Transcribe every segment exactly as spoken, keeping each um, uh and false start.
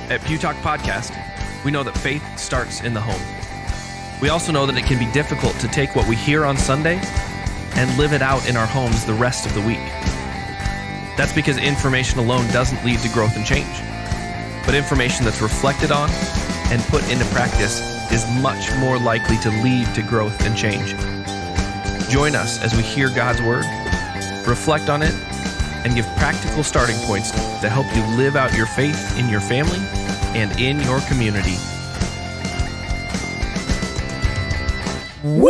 At Pew Talk Podcast, we know that faith starts in the home. We also know that it can be difficult to take what we hear on Sunday and live it out in our homes the rest of the week. That's because information alone doesn't lead to growth and change. But information that's reflected on and put into practice is much more likely to lead to growth and change. Join us as we hear God's Word, reflect on it, and give practical starting points to help you live out your faith in your family and in your community. Woo!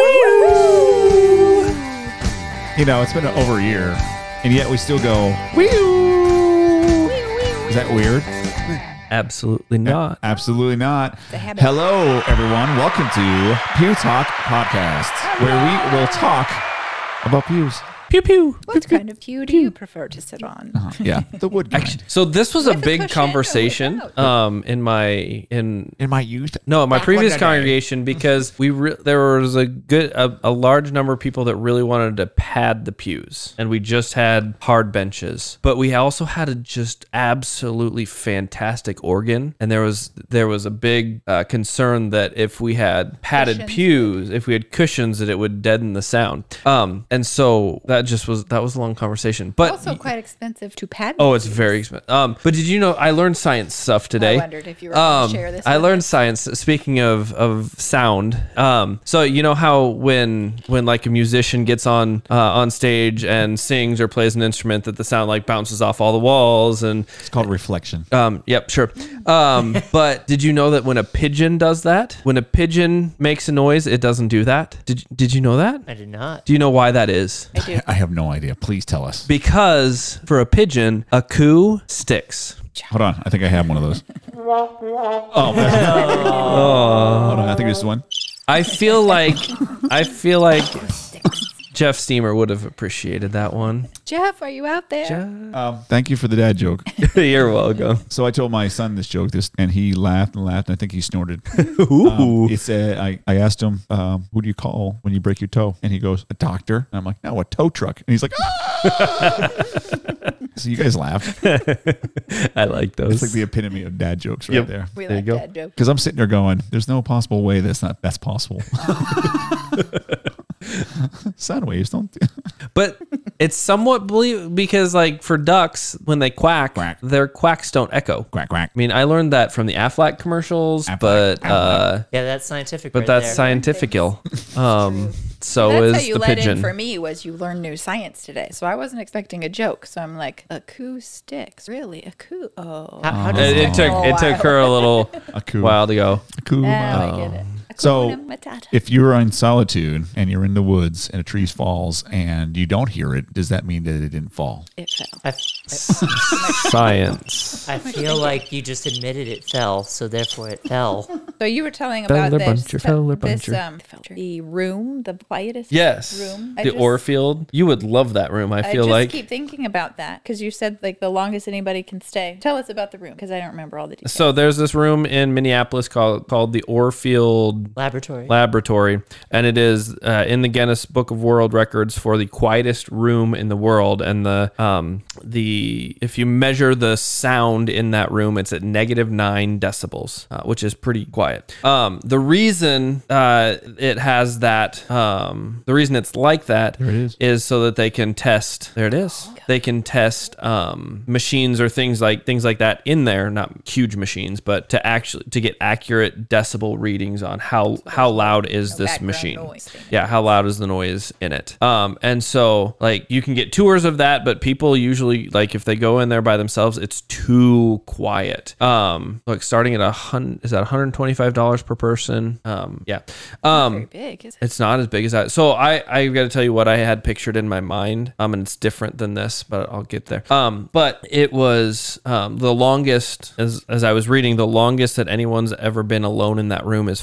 You know, it's been over a year, and yet we still go, woo! Is that weird? Absolutely not. A- absolutely not. Hello, everyone. Welcome to Pew Talk Podcast, where we will talk about pews. Pew pew. What pew, kind pew, of pew do you prefer to sit on? Uh-huh. Yeah, the wood kind. Actually, so this was With a big conversation um, in my in in my youth. No, in my previous congregation because we re- there was a good a, a large number of people that really wanted to pad the pews, and we just had hard benches, but we also had a just absolutely fantastic organ, and there was there was a big uh, concern that if we had padded cushions. pews, if we had cushions, that it would deaden the sound. Um, and so that just was that was a long conversation, but also quite expensive to pad. Oh, it's very expensive. Um, but did you know I learned science stuff today? I wondered if you were um, going to share this. I learned us. science. Speaking of of sound, um, so you know how when when like a musician gets on uh, on stage and sings or plays an instrument, that the sound like bounces off all the walls, and it's called reflection. Um, yep, sure. Um, but did you know that when a pigeon does that, when a pigeon makes a noise, it doesn't do that? Did Did you know that? I did not. Do you know why that is? I do. I have no idea. Please tell us. Because for a pigeon, a coo sticks. Hold on. I think I have one of those. Oh, that's oh. Hold on. I think this is one. I feel like I feel like Jeff Steamer would have appreciated that one. Jeff, are you out there? Jeff? Um, thank you for the dad joke. You're welcome. So I told my son this joke, this, and he laughed and laughed, and I think he snorted. um, he said, I, I asked him, um, who do you call when you break your toe? And he goes, a doctor. And I'm like, no, a tow truck. And he's like, ah! So you guys laughed. I like those. It's like the epitome of dad jokes right yep. there. We there like you go. dad jokes. Because I'm sitting there going, there's no possible way that's not that's possible. Sound waves don't do. But it's somewhat believe because like for ducks, when they quack, Quack. their quacks don't echo. Quack, quack. I mean, I learned that from the Aflac commercials, Aflac, but Aflac. uh, Yeah, that's scientific. but right that's there. scientifical. Um, so That's is how you the let pigeon. in for me was you learned new science today. So I wasn't expecting a joke. So I'm like, acoustics, really? Acou? Oh, How, how It, does it took it took her a little A coo. while to go. A coo. now I get it. So, Hakuna Matata. if you're in solitude and you're in the woods and a tree falls and you don't hear it, does that mean that it didn't fall? It fell. I, Science. I feel like you just admitted it fell, so therefore it fell. So you were telling Feller about this, buncher, feller this buncher. um, the room, the quietest Yes, room. I the just- Orfield. You would love that room. I I feel just like. keep thinking about that because you said like the longest anybody can stay. Tell us about the room because I don't remember all the details. So there's this room in Minneapolis called called the Orfield Laboratory. Laboratory, and it is uh, in the Guinness Book of World Records for the quietest room in the world. And the um the if you measure the sound in that room, it's at negative nine decibels, uh, which is pretty quiet. Um, the reason uh, it has that, um, the reason it's like that There it is. is so that they can test. There it is. They can test um, machines or things like things like that in there, not huge machines, but to actually to get accurate decibel readings on how how loud is No this background machine. noise. Yeah, how loud is the noise in it? Um, and so like you can get tours of that, but people usually like if they go in there by themselves, it's too quiet. Um, like starting at a hundred is that one hundred twenty-five dollars per person? Um, yeah. Um, Very big, is it? it's not as big as that. So I, I got to tell you what I had pictured in my mind. Um, and it's different than this, but I'll get there. Um, but it was um the longest as as I was reading, the longest that anyone's ever been alone in that room is forty-five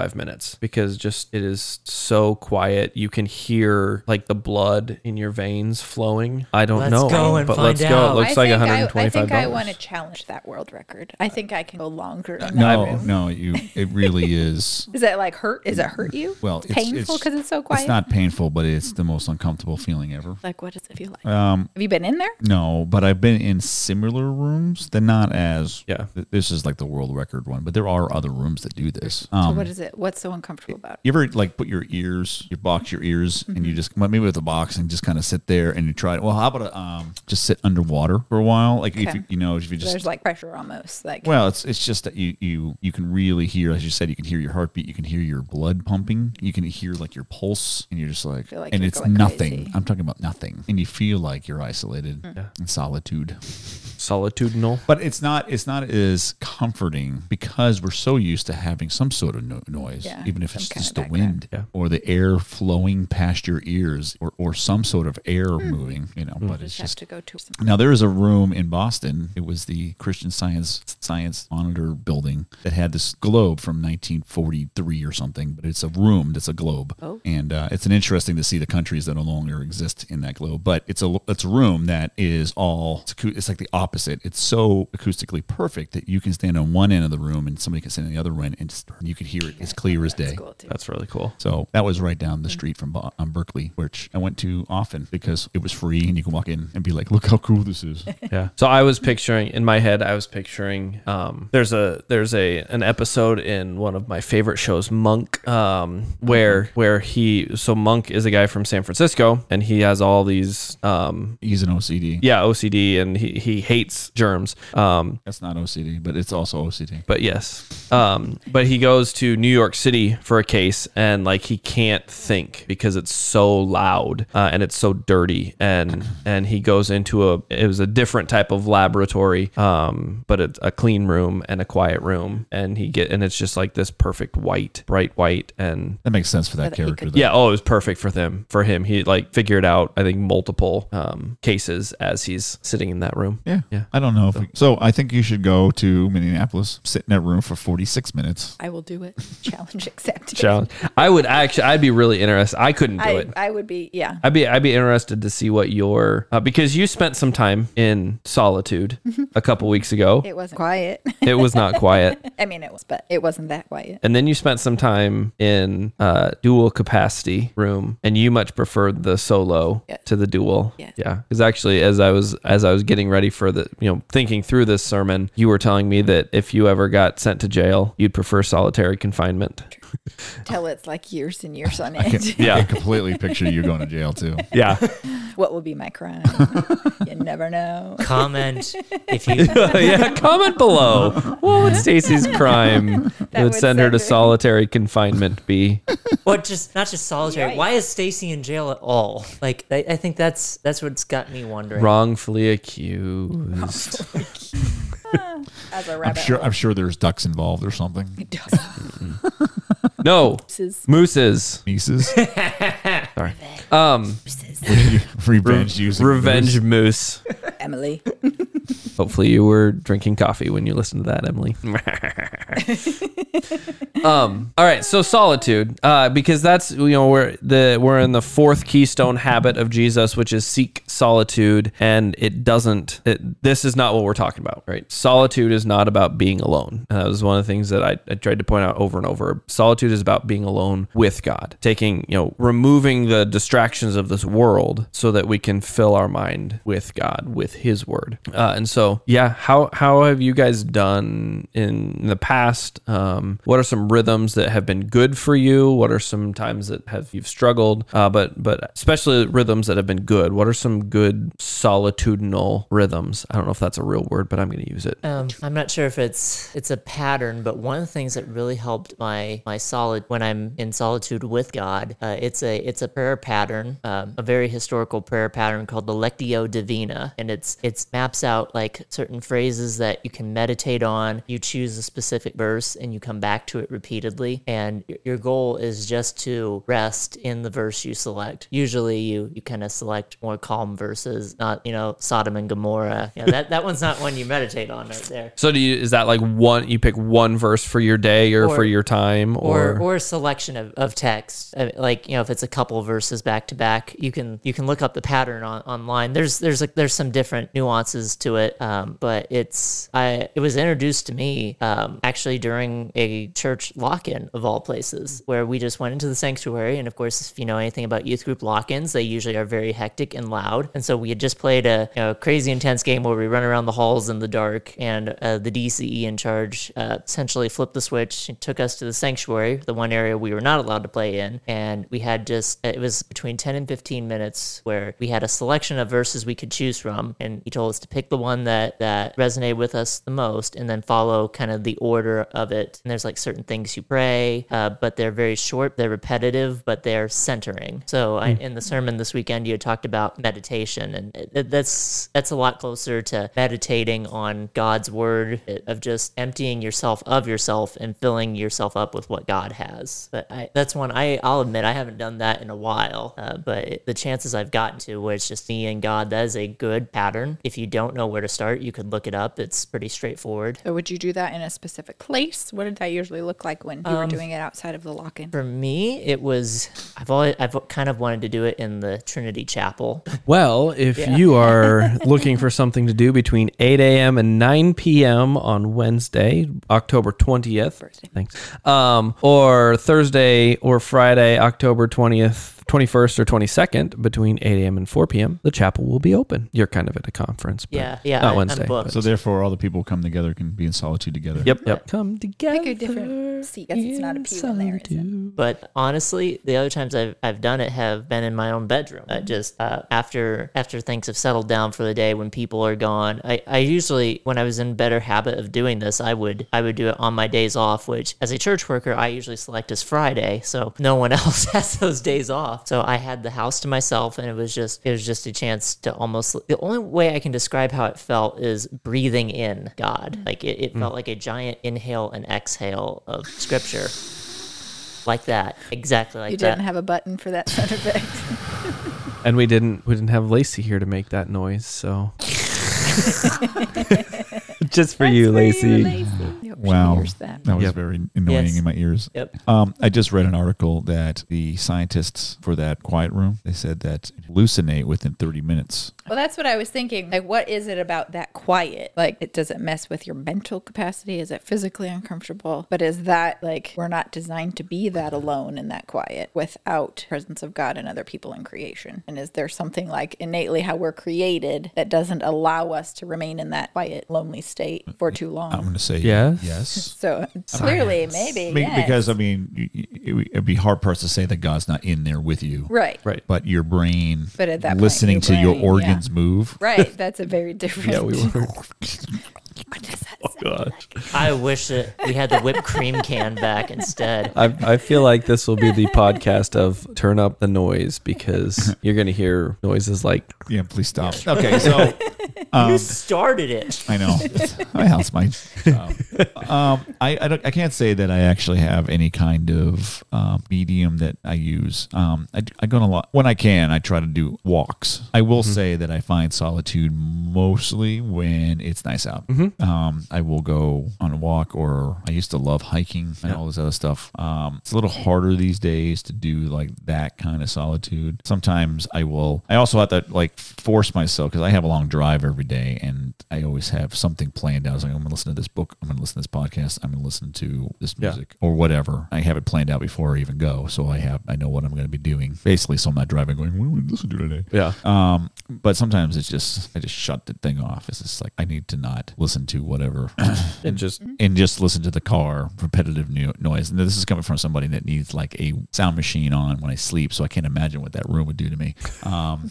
twenty-five minutes because just it is so quiet. You can hear like the blood in your veins flowing. I don't Let's know, go and but find let's go. It out. looks I like think one hundred I, I twenty-five think dollars. I want to challenge that world record. I think I can go longer in that No, room. no, you. It really is. Is it like hurt? Is it hurt you? Well, It's it's painful because it's, so quiet. It's not painful, but it's the most uncomfortable feeling ever. Like, what does it feel like? Um, Have you been in there? no, but I've been in similar rooms. They're not as. Yeah. th- This is like the world record one, but there are other rooms that do this. So Um, what is it? What's so uncomfortable about it? You ever like put your ears, you box your ears, and Mm-hmm. you just maybe with a box and just kind of sit there and you try it. Well, how about a, um, just sit underwater for a while? Like if Okay. you, you know, if you just There's like pressure almost. Like, well, it's it's just that you you you can really hear, as you said, you can hear your heartbeat, you can hear your blood pumping, you can hear like your pulse, and you're just like, Feel like and you're it's going nothing. crazy. I'm talking about nothing, and you feel like you're isolated Mm. in solitude. Solitudinal. But it's not it's not as comforting because we're so used to having some sort of no- noise, Yeah, even if some it's kind just of the background. wind Yeah. or the air flowing past your ears or, or some sort of air moving, you know. But it's just have just to go to. now there is a room in Boston. It was the Christian Science Science Monitor building that had this globe from nineteen forty-three or something. But it's a room that's a globe, Oh. and uh, it's an interesting to see the countries that no longer exist in that globe. But it's a it's a room that is all it's, acou- it's like the opposite. It's so acoustically perfect that you can stand on one end of the room and somebody can stand on the other end, and just, you can hear it as clear as day. That's cool too. That's really cool. So that was right down the street from Bo- um, Berkeley, which I went to often because it was free and you can walk in and be like, look how cool this is. Yeah. So I was picturing in my head, I was picturing um, there's a there's a an episode in one of my favorite shows, Monk, um, where where he so Monk is a guy from San Francisco and he has all these um, He's an O C D. yeah O C D and he he hates germs. Um, That's not O C D, but it's also O C D. but yes, um, but he goes to New York City for a case and like he can't think because it's so loud uh, and it's so dirty and and he goes into a it was a different type of laboratory, um, but it's a clean room and a quiet room and he get and it's just like this perfect white, bright white and That makes sense for that That he character. could- though. yeah, oh, it was perfect for them. For him, he like figured out I think multiple um, cases as he's sitting in that room. Yeah. Yeah. I don't know if we, so I think you should go to Minneapolis, sit in that room for forty-six minutes. I will do it. Challenge accepted. Challenge. I would actually, I'd be really interested. I couldn't do I, it. I would be, yeah. I'd be, I'd be interested to see what your uh, because you spent some time in solitude a couple weeks ago. It wasn't quiet. It was not quiet, I mean, it was, but it wasn't that quiet. and then you spent some time in uh, dual capacity room, and you much preferred the solo Yes. to the dual. Yes. Yeah, because actually, as I was as I was getting ready for the, you know, thinking through this sermon, you were telling me that if you ever got sent to jail, you'd prefer solitary confinement. Till it's like years and years on I can, end. Yeah. I can completely picture you going to jail too. Yeah. What will be my crime? You never know. Comment if you Yeah, comment below. What would Stacy's crime that would would send her to send her- solitary confinement be? or just not just solitary. Yikes. Why is Stacy in jail at all? Like I, I think that's that's what's got me wondering. Wrongfully accused. As a I'm rabbit sure hole. I'm sure there's ducks involved or something. It does. No, This is mooses. Nieces. Sorry. Um, Revenge using revenge moose. Emily. Hopefully you were drinking coffee when you listened to that, Emily. um, all right, so solitude, uh, because that's, you know, we're the we're in the fourth keystone habit of Jesus, which is seek solitude, and it doesn't. It, this is not what we're talking about, right? Solitude is not about being alone. And that was one of the things that I, I tried to point out over and over. Solitude is about being alone with God, taking, you know, removing the distractions of this world so that we can fill our mind with God, with His Word. Uh, and so, yeah, how how have you guys done in the past? Um, what are some rhythms that have been good for you? What are some times that have you've struggled? Uh, but but especially rhythms that have been good. What are some good solitudinal rhythms? I don't know if that's a real word, but I'm going to use it. Um, I'm not sure if it's it's a pattern, but one of the things that really helped my my solid when I'm in solitude with God, uh, it's a it's a prayer pattern, um, a very historical prayer pattern called the Lectio Divina, and it's it's maps out like certain phrases that you can meditate on. You choose a specific verse and you come come back to it repeatedly. And y- your goal is just to rest in the verse you select. Usually you, you kind of select more calm verses, not, you know, Sodom and Gomorrah. You know, that, that one's not one you meditate on right there. So do you, is that like one, you pick one verse for your day or, Or- for your time or, Or, or a selection of, of text. I mean, like, you know, if it's a couple of verses back to back, you can you can look up the pattern on, online. There's there's like there's some different nuances to it, um, but it's I it was introduced to me um, actually during a church lock-in of all places, where we just went into the sanctuary, and of course, if you know anything about youth group lock-ins, they usually are very hectic and loud, and so we had just played a you know, crazy intense game where we run around the halls in the dark, and uh, the D C E in charge uh, essentially flipped the switch and took us to the sanctuary, the one area we were not allowed to play in, and we had just it was between ten and fifteen minutes where we had a selection of verses we could choose from, and he told us to pick the one that that resonated with us the most and then follow kind of the order of it. And there's like certain things you pray, uh, but they're very short, they're repetitive, but they're centering. So I, in the sermon this weekend you had talked about meditation, and it, it, that's that's a lot closer to meditating on God's word, it, of just emptying yourself of yourself and filling yourself up with what God has. But I, that's one I, I'll admit I haven't done that in a while, uh, but it, the chances I've gotten to where it's just me and God, that is a good pattern. If you don't know where to start, you could look it up. It's pretty straightforward. So would you do that in a specific place? What did that usually look like when you were doing it outside of the lock-in? For me, it was I've always I've kind of wanted to do it in the Trinity Chapel. Well, if Yeah. you are looking for something to do between eight a.m. and nine p.m. on Wednesday, October twentieth, Thursday. thanks, um, or Thursday or Friday, October twentieth, twenty-first or twenty-second, between eight a.m. and four p.m., the chapel will be open. You're kind of at a conference, but Yeah, yeah, not I- I'm Wednesday. booked. but- So therefore, all the people come together can be in solitude together. Yep, yep. Come together. Pick a different seat. Guess it's not a in pew in there, is it? solitude. But honestly, the other times I've, I've done it have been in my own bedroom. Uh, just uh, after after things have settled down for the day, when people are gone. I, I usually, when I was in better habit of doing this, I would I would do it on my days off, which as a church worker, I usually select as Friday, so no one else has those days off. So I had the house to myself, and it was just it was just a chance to almost. The only way I can describe how it felt is breathing in God. Like it, it felt like a giant inhale and exhale of Scripture. Like that, exactly like You that. didn't have a button for that sound effect. And we didn't we didn't have Lacey here to make that noise, so just for you, Lacey. I hope she Wow, hears that. that was Yep. very annoying Yes. in my ears. Yep. Um, I just read an article that the scientists for that quiet room, they said that hallucinate within thirty minutes. Well, that's what I was thinking. Like, what is it about that quiet? Like, it does it mess with your mental capacity? Is it physically uncomfortable? But is that like we're not designed to be that alone in that quiet without presence of God and other people in creation? And is there something like innately how we're created that doesn't allow us to remain in that quiet, lonely state for too long? I'm going to say Yes. yes. So clearly, maybe Be- yes. Because, I mean, y- y- it would- it'd be hard pressed to say that God's not in there with you. right, Right. But your brain, But at that point, listening your to your brain, organs move. right. That's a very different. Yeah, we were. What does that Oh God. I wish that we had the whipped cream can back instead. I, I feel like this will be the podcast of turn up the noise, because you're going to hear noises like Yeah, please stop. Okay, so um, You started it. I know. Well, it's my job. Um, I I, don't, I can't say that I actually have any kind of um, medium that I use. Um, I, I go on a lot when I can. I try to do walks. I will say that I find solitude mostly when it's nice out. Um, I will go on a walk, or I used to love hiking and all this other stuff. Um, it's a little harder these days to do like that kind of solitude. Sometimes I will. I also have to like force myself, because I have a long drive every day, and I always have something planned out. I was like, I'm going to listen to this book. I'm going to listen to this podcast. I'm going to listen to this Yeah. music or whatever. I have it planned out before I even go, so I have I know what I'm going to be doing. Basically, so I'm not driving going, what do we listen to today? yeah. Um, but sometimes it's just I just shut the thing off. It's just like I need to not listen to whatever, And just and just listen to the car repetitive no- noise. And this is coming from somebody that needs like a sound machine on when I sleep, so I can't imagine what that room would do to me. Um,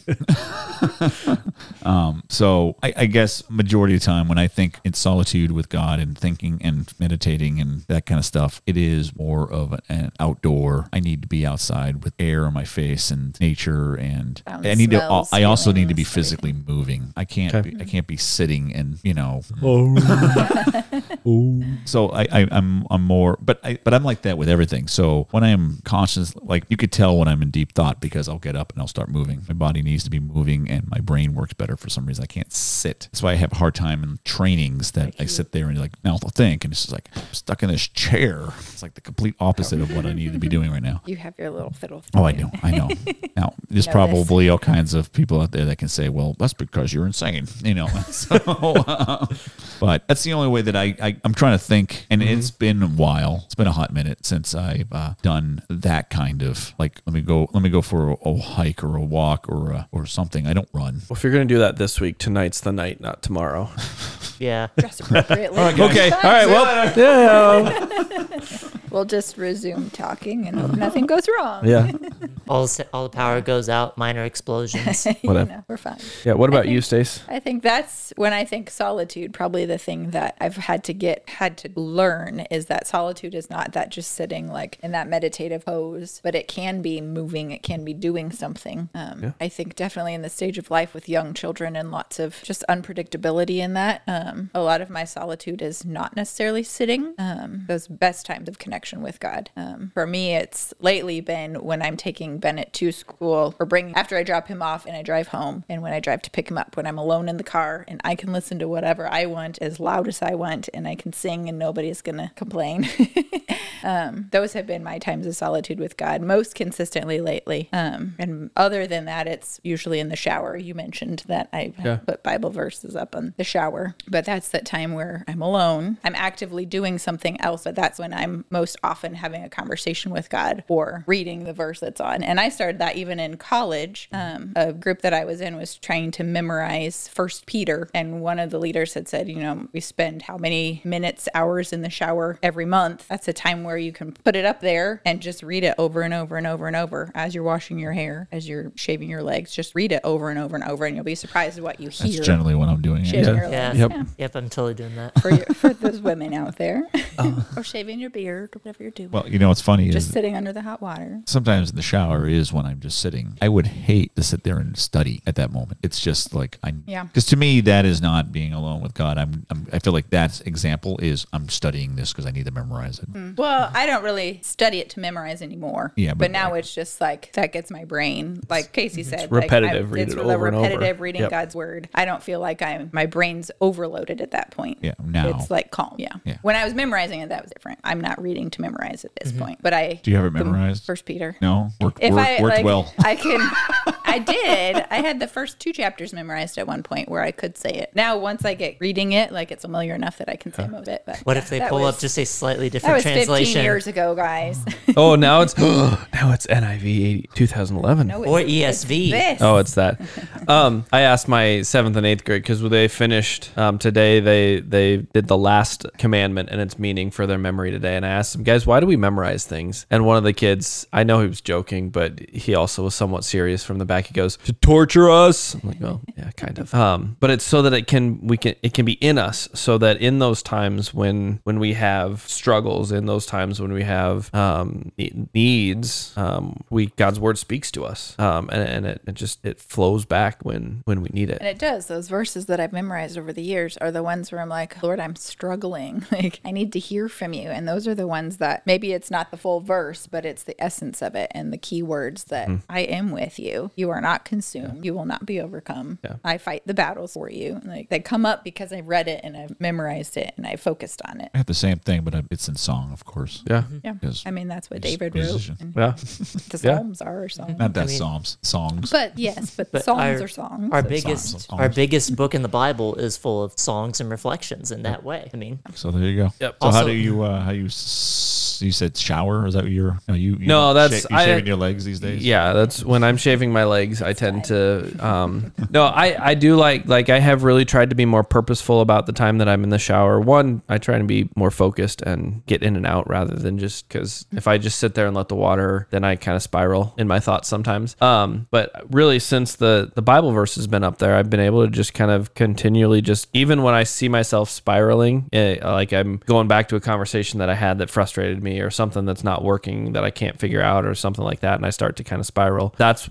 um, so I, I guess majority of the time when I think in solitude with God and thinking and meditating and that kind of stuff, it is more of an outdoor. I need to be outside with air on my face and nature, and Sounds, I need to. smells, I also need to be feelings, physically moving. I can't. Okay. Be, I can't be sitting and you know. oh, Ooh. So I, I, I'm I'm more, but I but I'm like that with everything. So when I am conscious, like you could tell when I'm in deep thought because I'll get up and I'll start moving. My body needs to be moving, and my brain works better for some reason. I can't sit. That's why I have a hard time in trainings that I sit there and like now I'll think, and it's just like I'm stuck in this chair. It's like the complete opposite of what I need to be doing right now. You have your little fiddle. Oh, I know, I know. Now there's Know probably all kinds of people out there that can say, "Well, that's because you're insane," you know. So, uh, but that's the only way that I, I I'm trying to think, and mm-hmm. it's been a while. It's been a hot minute since I've uh, done that kind of like let me go let me go for a, a hike or a walk or a, or something. I don't run. Well, if you're gonna do that this week, tonight's the night, not tomorrow. Yeah. Dress appropriately. All right, okay. All right. Well, yeah. We'll just resume talking and hope nothing goes wrong. Yeah. All the, all the power goes out, minor explosions. Whatever. You know, we're fine. Yeah. What about think, you, Stace? I think that's when I think solitude, probably the thing that I've had to get, had to learn is that solitude is not that just sitting like in that meditative pose, but it can be moving. It can be doing something. Um, yeah. I think definitely in the stage of life with young children and lots of just unpredictability in that, um, a lot of my solitude is not necessarily sitting. Um, those best times of connection with God. Um, for me, it's lately been when I'm taking Bennett to school or bringing after I drop him off and I drive home, and when I drive to pick him up, when I'm alone in the car and I can listen to whatever I want as loud as I want, and I can sing and nobody's gonna complain. um, those have been my times of solitude with God most consistently lately. Um, and other than that, it's usually in the shower. You mentioned that I yeah. put Bible verses up on the shower, but that's that time where I'm alone. I'm actively doing something else, but that's when I'm most often having a conversation with God or reading the verse that's on. And I started that even in college. Um, a group that I was in was trying to memorize First Peter, and one of the leaders had said, you know, we spend how many minutes, hours in the shower every month. That's a time where you can put it up there and just read it over and over and over and over as you're washing your hair, as you're shaving your legs. Just read it over and over and over, and you'll be surprised at what you hear. That's generally what I'm doing. Shaving Yeah. your Yeah. legs. Yep. Yeah. Yep. I'm totally doing that. For, your, for those women out there. Oh. Or shaving your beard or whatever you're doing. Well, you know what's funny just is sitting under the hot water. Sometimes in the shower is when I'm just sitting. I would hate to sit there and study at that moment. It's just like I, yeah. Because to me, that is not being alone with God. I'm, I'm I feel like that example is I'm studying this because I need to memorize it. Mm. Well, I don't really study it to memorize anymore. Yeah, but, but now like, it's just like that gets my brain. Like Casey said, it's repetitive. Like, read it's it really over repetitive and over. reading Yep. God's word. I don't feel like I'm my brain's overloaded at that point. Yeah, now it's like calm. Yeah. Yeah. When I was memorizing it, that was different. I'm not reading to memorize at this Mm-hmm. point. But I Do you have it memorized? First Peter. No, work, If work, I worked like, well. I can. I did. I had the first two chapters memorized at one point where I could say it. Now, once I get reading it, like it's familiar enough that I can say most of it. But What yeah, if they that pull was, up just a slightly that different was translation? fifteen years ago, guys. Oh, now it's now it's N I V eighty, twenty eleven. No, Or it's- E S V. it's this. Oh, it's that. Um, I asked my seventh and eighth grade because they finished um, today. They they did the last commandment and its meaning for their memory today. And I asked them, guys, why do we memorize things? And one of the kids, I know he was joking, but he also was somewhat serious from the back. He goes, to torture us. I'm like, well, yeah, kind of. Um, but it's so that it can we can it can be in us, so that in those times when when we have struggles, in those times when we have um, needs, um, we God's word speaks to us, um, and, and it, it just it flows back when when we need it. And it does. Those verses that I've memorized over the years are the ones where I'm like, Lord, I'm struggling. Like, I need to hear from you. And those are the ones that maybe it's not the full verse, but it's the essence of it and the key words that mm. I am with you. You are not consumed. Yeah. You will not be overcome. Yeah. I fight the battles for you. Like, they come up because I've read it and I've memorized it and I focused on it. I have the same thing, but it's in song, of course. Yeah. Yeah. Because I mean, that's what he's David musician. wrote. And Yeah. The Yeah. Psalms are songs. Not that I mean- Psalms, songs. But yes, but, But Psalms our- are songs. Our So biggest, songs. our biggest book in the Bible is full of songs and reflections in that way. I mean, So there you go. Yep. So how Also- do you uh, how you s- you said shower? Is that what you're? No, you, you No, don't that's- sha- you I- shaving your legs these days. Yeah, that's when I'm shaving my legs. I tend to. Um, no, I, I do like like I have really tried to be more purposeful about the time that I'm in the shower. One, I try to be more focused and get in and out rather than just because if I just sit there and let the water, then I kind of spiral in my thoughts sometimes. Um, but really, since the the Bible verse has been up there, I've been able to just kind of continually just even when I see myself spiraling, eh, like I'm going back to a conversation that I had that frustrated me or something that's not working that I can't figure out or something like that, and I start to kind of spiral. That's when I just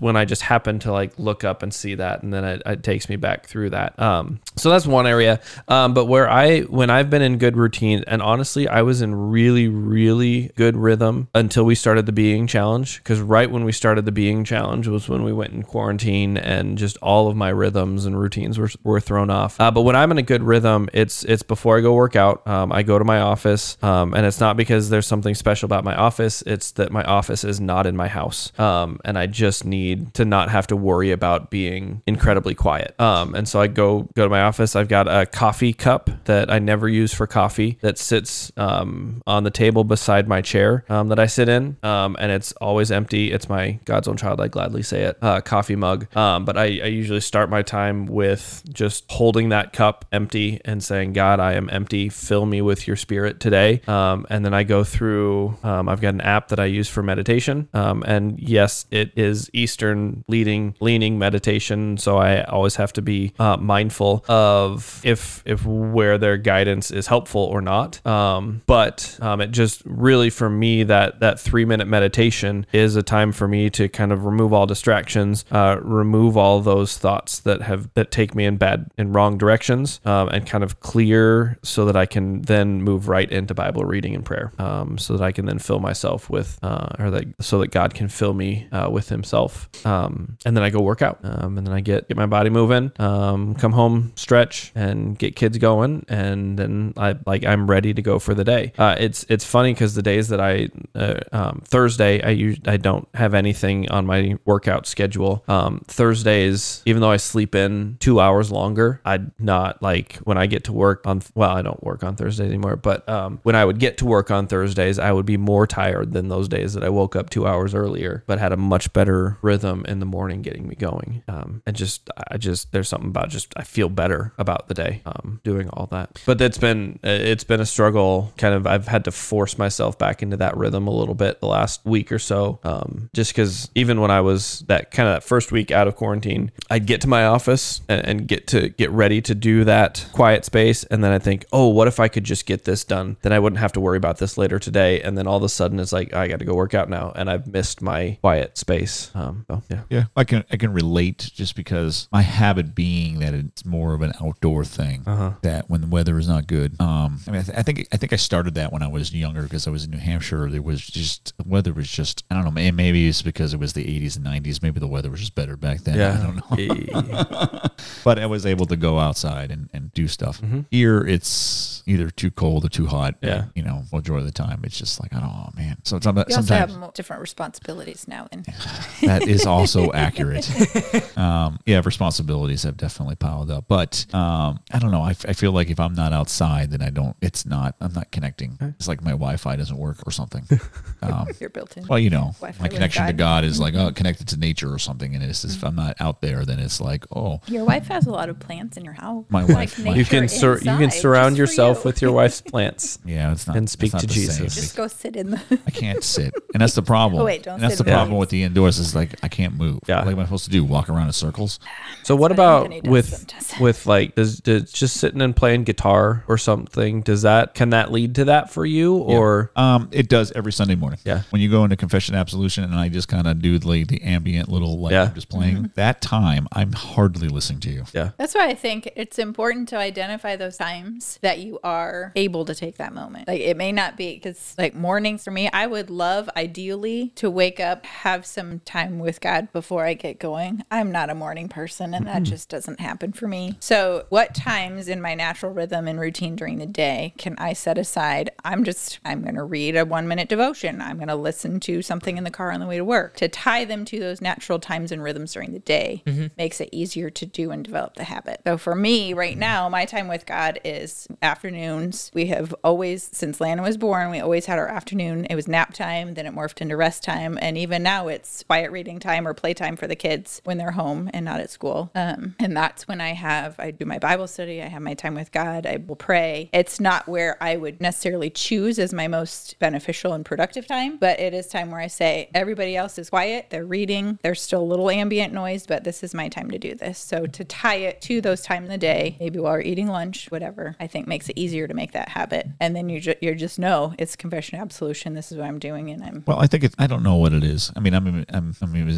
happen to like look up and see that, and then it, it takes me back through that. Um, so that's one area. Um, but where I, when I've been in good routine, and honestly, I was in really, really good rhythm until we started the Being Challenge. Because right when we started the Being Challenge was when we went in quarantine, and just all of my rhythms and routines were were thrown off. Uh, but when I'm in a good rhythm, it's it's before I go work out. Um, I go to my office, um, and it's not because there's something special about my office. It's that my office is not in my house, um, and I just need to not have to worry about being incredibly quiet. Um, and so I go go to my office. I've got a coffee cup that I never use for coffee that sits um, on the table beside my chair um, that I sit in, um, and it's always empty. It's my God's own child, I gladly say it, uh, coffee mug. Um, but I, I usually start my time with just holding that cup empty and saying, God, I am empty. Fill me with your spirit today. Um, and then I go through, um, I've got an app that I use for meditation. Um, and yes, it is Eastern leading, leaning meditation. So I always have to be uh, mindful of if, if where their guidance is helpful or not. Um, but um, it just really, for me, that, that three minute meditation is a time for me to kind of remove all distractions, uh, remove all those thoughts that have, that take me in bad and wrong directions, um, and kind of clear so that I can then move right into Bible reading and prayer, um, so that I can then fill myself with, uh, or that, so that God can fill me uh, with himself. Um, and then I go work out, um, and then I get, get my body moving, um, come home, stretch, and get kids going. And then I, like, I'm ready to go for the day. Uh, it's, it's funny because the days that I, uh, um, Thursday, I use, I don't have anything on my workout schedule. Um, Thursdays, even though I sleep in two hours longer, I'd not like when I get to work on, well, I don't work on Thursdays anymore, but, um, when I would get to work on Thursdays, I would be more tired than those days that I woke up two hours earlier, but had a much better rhythm in the morning getting me going. Um, and just, I just, there's something about just, I feel better about the day, um, doing all that. But it's been, it's been a struggle. Kind of, I've had to force myself back into that rhythm a little bit the last week or so. Um, just because even when I was that kind of that first week out of quarantine, I'd get to my office and, and get to get ready to do that quiet space. And then I think, oh, what if I could just get this done? Then I wouldn't have to worry about this later today. And then all of a sudden it's like, I got to go work out now. And I've missed my quiet space. Um, so yeah. Yeah, I can I can relate just because my habit being that it's more of an outdoor thing. Uh-huh. That when the weather is not good, um, I mean, I, th- I think I think I started that when I was younger because I was in New Hampshire. There was just the weather was just I don't know. Maybe it's because it was the eighties and nineties. Maybe the weather was just better back then. Yeah. I don't know. But I was able to go outside and, and do stuff. Mm-hmm. Here it's either too cold or too hot. Yeah. You know, majority of the time it's just like, oh man. So sometimes You also have mo- different responsibilities now. And that is also accurate. Um, yeah, responsibilities have definitely piled up. But um, I don't know. I, f- I feel like if I'm not outside, then I don't, it's not, I'm not connecting. It's like my Wi-Fi doesn't work or something. Um, you're built in. well, you know, Wi-Fi my with connection to God. God is like, oh, connected to nature or something. And it's just, if I'm not out there, then it's like, oh, Your wife has a lot of plants in your house. My Like wife- my- You can nature sur- you can inside, surround just for yourself you. with your wife's plants. yeah, it's not. And it's speak not to the same. Jesus. Just go sit in the. I can't sit, and that's the problem. Oh, wait, don't and that's sit the in problem the- with the indoors is like I can't move. Yeah. What am I supposed to do? Walk around in circles? So what what about Anthony does with sometimes. with like does, does just sitting and playing guitar or something? Does that can that lead to that for you or Um, it does every Sunday morning. Yeah. When you go into confession absolution and I just kind of do like the ambient little like Yeah. I'm just playing that time, I'm hardly listening to you. yeah That's why I think it's important to identify those times that you are able to take that moment. Like it may not be because like mornings for me, I would love ideally to wake up, have some time with God before I get going. I'm not a morning person and that just doesn't happen for me. So what times in my natural rhythm and routine during the day can I set aside? I'm just, I'm going to read a one minute devotion. I'm going to listen to something in the car on the way to work. To tie them to those natural times and rhythms during the day makes it easier to do and develop the habit. So for me right now, my time with God is afternoons. We have always, since Lana was born, we always had our afternoon. It was nap time, then it morphed into rest time. And even now it's quiet reading time or playtime for the kids when they're home and not at school. Um, and that's when I have, I do my Bible study. I have my time with God. I will pray. It's not where I would necessarily choose as my most beneficial and productive time, but it is time where I say everybody else is quiet. They're reading. There's still a little ambient noise, but this is my time to do this. So to tie it to those times in the day, maybe while we're eating lunch, whatever, I think makes it easier to make that habit. And then you ju- you just know it's confession absolution. This is what I'm doing, and I'm Well, I think it's, I don't know what it is. I mean, I'm a, I'm, I'm a musician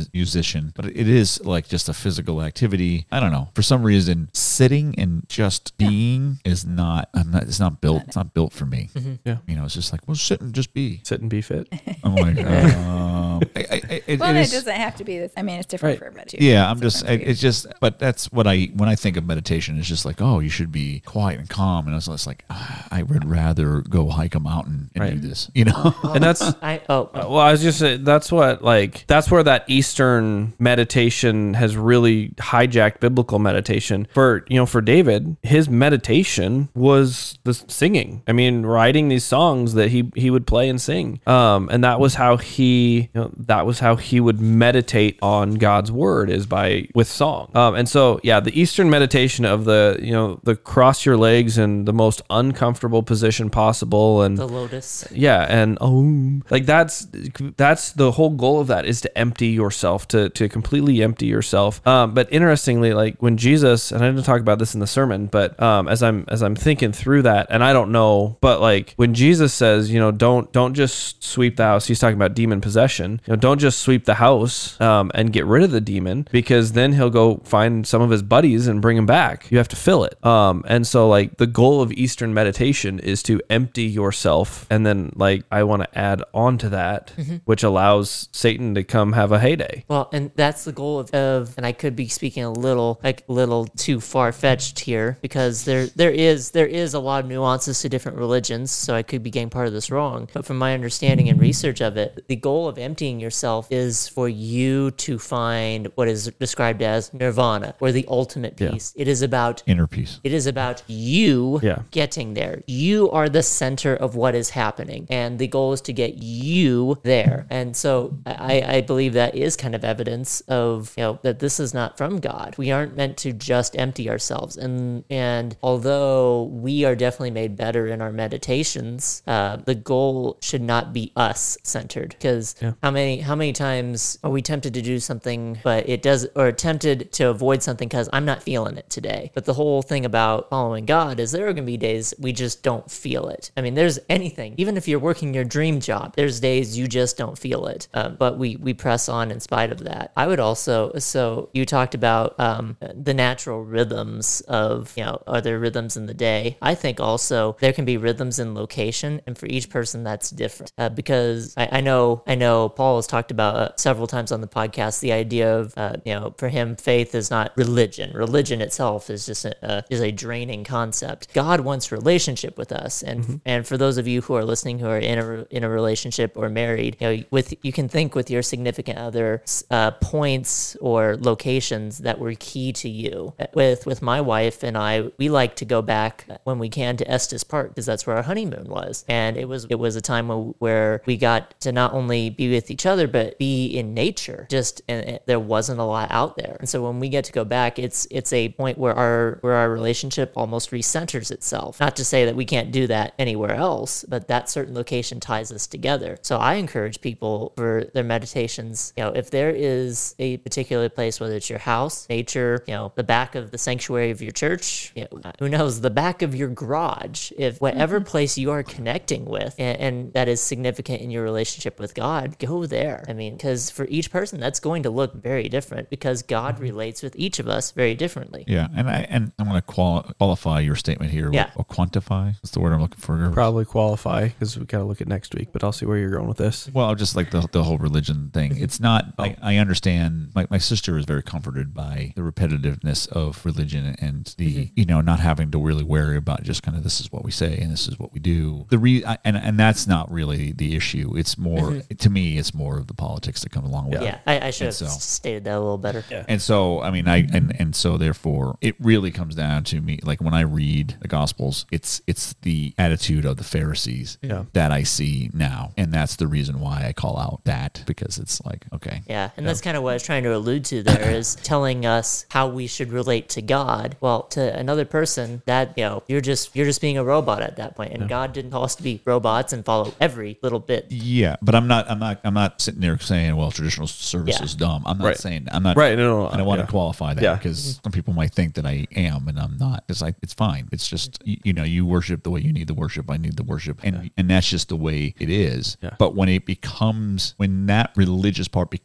position, but it is like just a physical activity. I don't know. For some reason, sitting and just being is not, I'm not, it's not built, it's not built for me. Mm-hmm. Yeah. You know, it's just like, well, sit and just be. Sit and be fit. I'm like, um, I, I, it, Well, it it, is, doesn't have to be this. I mean, it's different Right. for everybody. Too. yeah, I'm It's just, different it, for you. it's just, but that's what I, when I think of meditation, it's just like, oh, you should be quiet and calm. And it's just like, ah, I would rather go hike a mountain and Right. do this, you know? And that's, I oh Uh, well, I was just saying that's what like that's where that Eastern meditation has really hijacked biblical meditation. For you know, for David, his meditation was the singing. I mean, writing these songs that he he would play and sing. Um, and that was how he you know, that was how he would meditate on God's word is by with song. Um, and so yeah, the Eastern meditation of the you know the cross your legs in the most uncomfortable position possible and the lotus. yeah, and oh, like that's that's the whole goal of that is to empty yourself, to to completely empty yourself. Um, but interestingly, like when Jesus, and I didn't talk about this in the sermon, but um, as I'm as I'm thinking through that, and I don't know, but like when Jesus says, you know, don't don't just sweep the house. He's talking about demon possession. You know, don't just sweep the house um, and get rid of the demon, because then he'll go find some of his buddies and bring him back. You have to fill it. Um, and so like the goal of Eastern meditation is to empty yourself, and then like I want to add on to that, Mm-hmm. which allows Satan to come have a heyday. Well, and that's the goal of, of and I could be speaking a little like a little too far fetched here, because there there is there is a lot of nuances to different religions, so I could be getting part of this wrong. But from my understanding and research of it, the goal of emptying yourself is for you to find what is described as nirvana, or the ultimate Yeah. peace. It is about Inner peace. It is about you Yeah. getting there. You are the center of what is happening, and the goal is to get you there. And so I, I believe that is kind of evidence of, you know, that this is not from God. We aren't meant to just empty ourselves. And and although we are definitely made better in our meditations, uh, the goal should not be us centered. Because Yeah. how many how many times are we tempted to do something, but it does, or tempted to avoid something because I'm not feeling it today? But the whole thing about following God is there are going to be days we just don't feel it. I mean, there's anything, even if you're working your dream job, there's days you just don't feel it. Um, but we we press on in spite of that. I would also, so you talked about um, the natural rhythms of, you know, are there rhythms in the day? I think also there can be rhythms in location, and for each person that's different. Uh, because I, I know I know Paul has talked about uh, several times on the podcast the idea of, uh, you know, for him, faith is not religion. Religion itself is just a, uh, is a draining concept. God wants relationship with us, and Mm-hmm. and for those of you who are listening who are in a in a relationship or married, you know, with you can think with your significant other uh, points or locations that were key to you. With with my wife and I, we like to go back when we can to Estes Park because that's where our honeymoon was, and it was it was a time where we got to not only be with each other but be in nature. Just and it, there wasn't a lot out there, and so when we get to go back, it's it's a point where our where our relationship almost recenters itself. Not to say that we can't do that anywhere else, but that certain location ties us together. So I encourage people for their meditations, you know, if there is a particular place, whether it's your house, nature, you know, the back of the sanctuary of your church, you know, who knows, the back of your garage, if whatever place you are connecting with and, and that is significant in your relationship with God, go there. I mean, because for each person, that's going to look very different because God relates with each of us very differently. Yeah, and I and I'm going to quali- qualify your statement here. Yeah. Or quantify. That's the word I'm looking for. Probably qualify because we got to look at next week, but I'll see where you're going with this. Well, just like the the whole religion thing. It's not. I, I understand. My my sister is very comforted by the repetitiveness of religion and the you know not having to really worry about just kind of this is what we say and this is what we do. The re I, and and that's not really the issue. It's more to me. It's more of the politics that come along with it. Yeah, I, I should have And so- stated that a little better. Yeah. And so, I mean, I and, and so therefore, it really comes down to me. Like when I read the Gospels, it's it's the attitude of the Pharisees Yeah. that I see now, and that's the reason why I call out that, because it's like, okay, Yeah, and that's kind of what I was trying to allude to there is telling us how we should relate to God. Well, to another person, that you know, you're just you're just being a robot at that point, and God didn't call us to be robots and follow every little bit. yeah. But I'm not, I'm not, I'm not sitting there saying, well, traditional service Yeah. is dumb. I'm not Right. saying, I'm not, Right, no, no, I don't want yeah. to qualify that Yeah. because some people might think that I am, and I'm not. It's like it's fine. It's just you, you know, you worship the way you need the worship. I need the worship, and and that's just the way it is. Yeah. But when it becomes, when that religious part becomes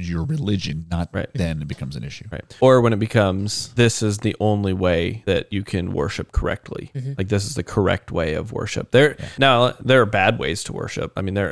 your religion, not Right. then it becomes an issue. Right. Or when it becomes, this is the only way that you can worship correctly. Mm-hmm. Like, this is the correct way of worship. There now there are bad ways to worship. I mean, there,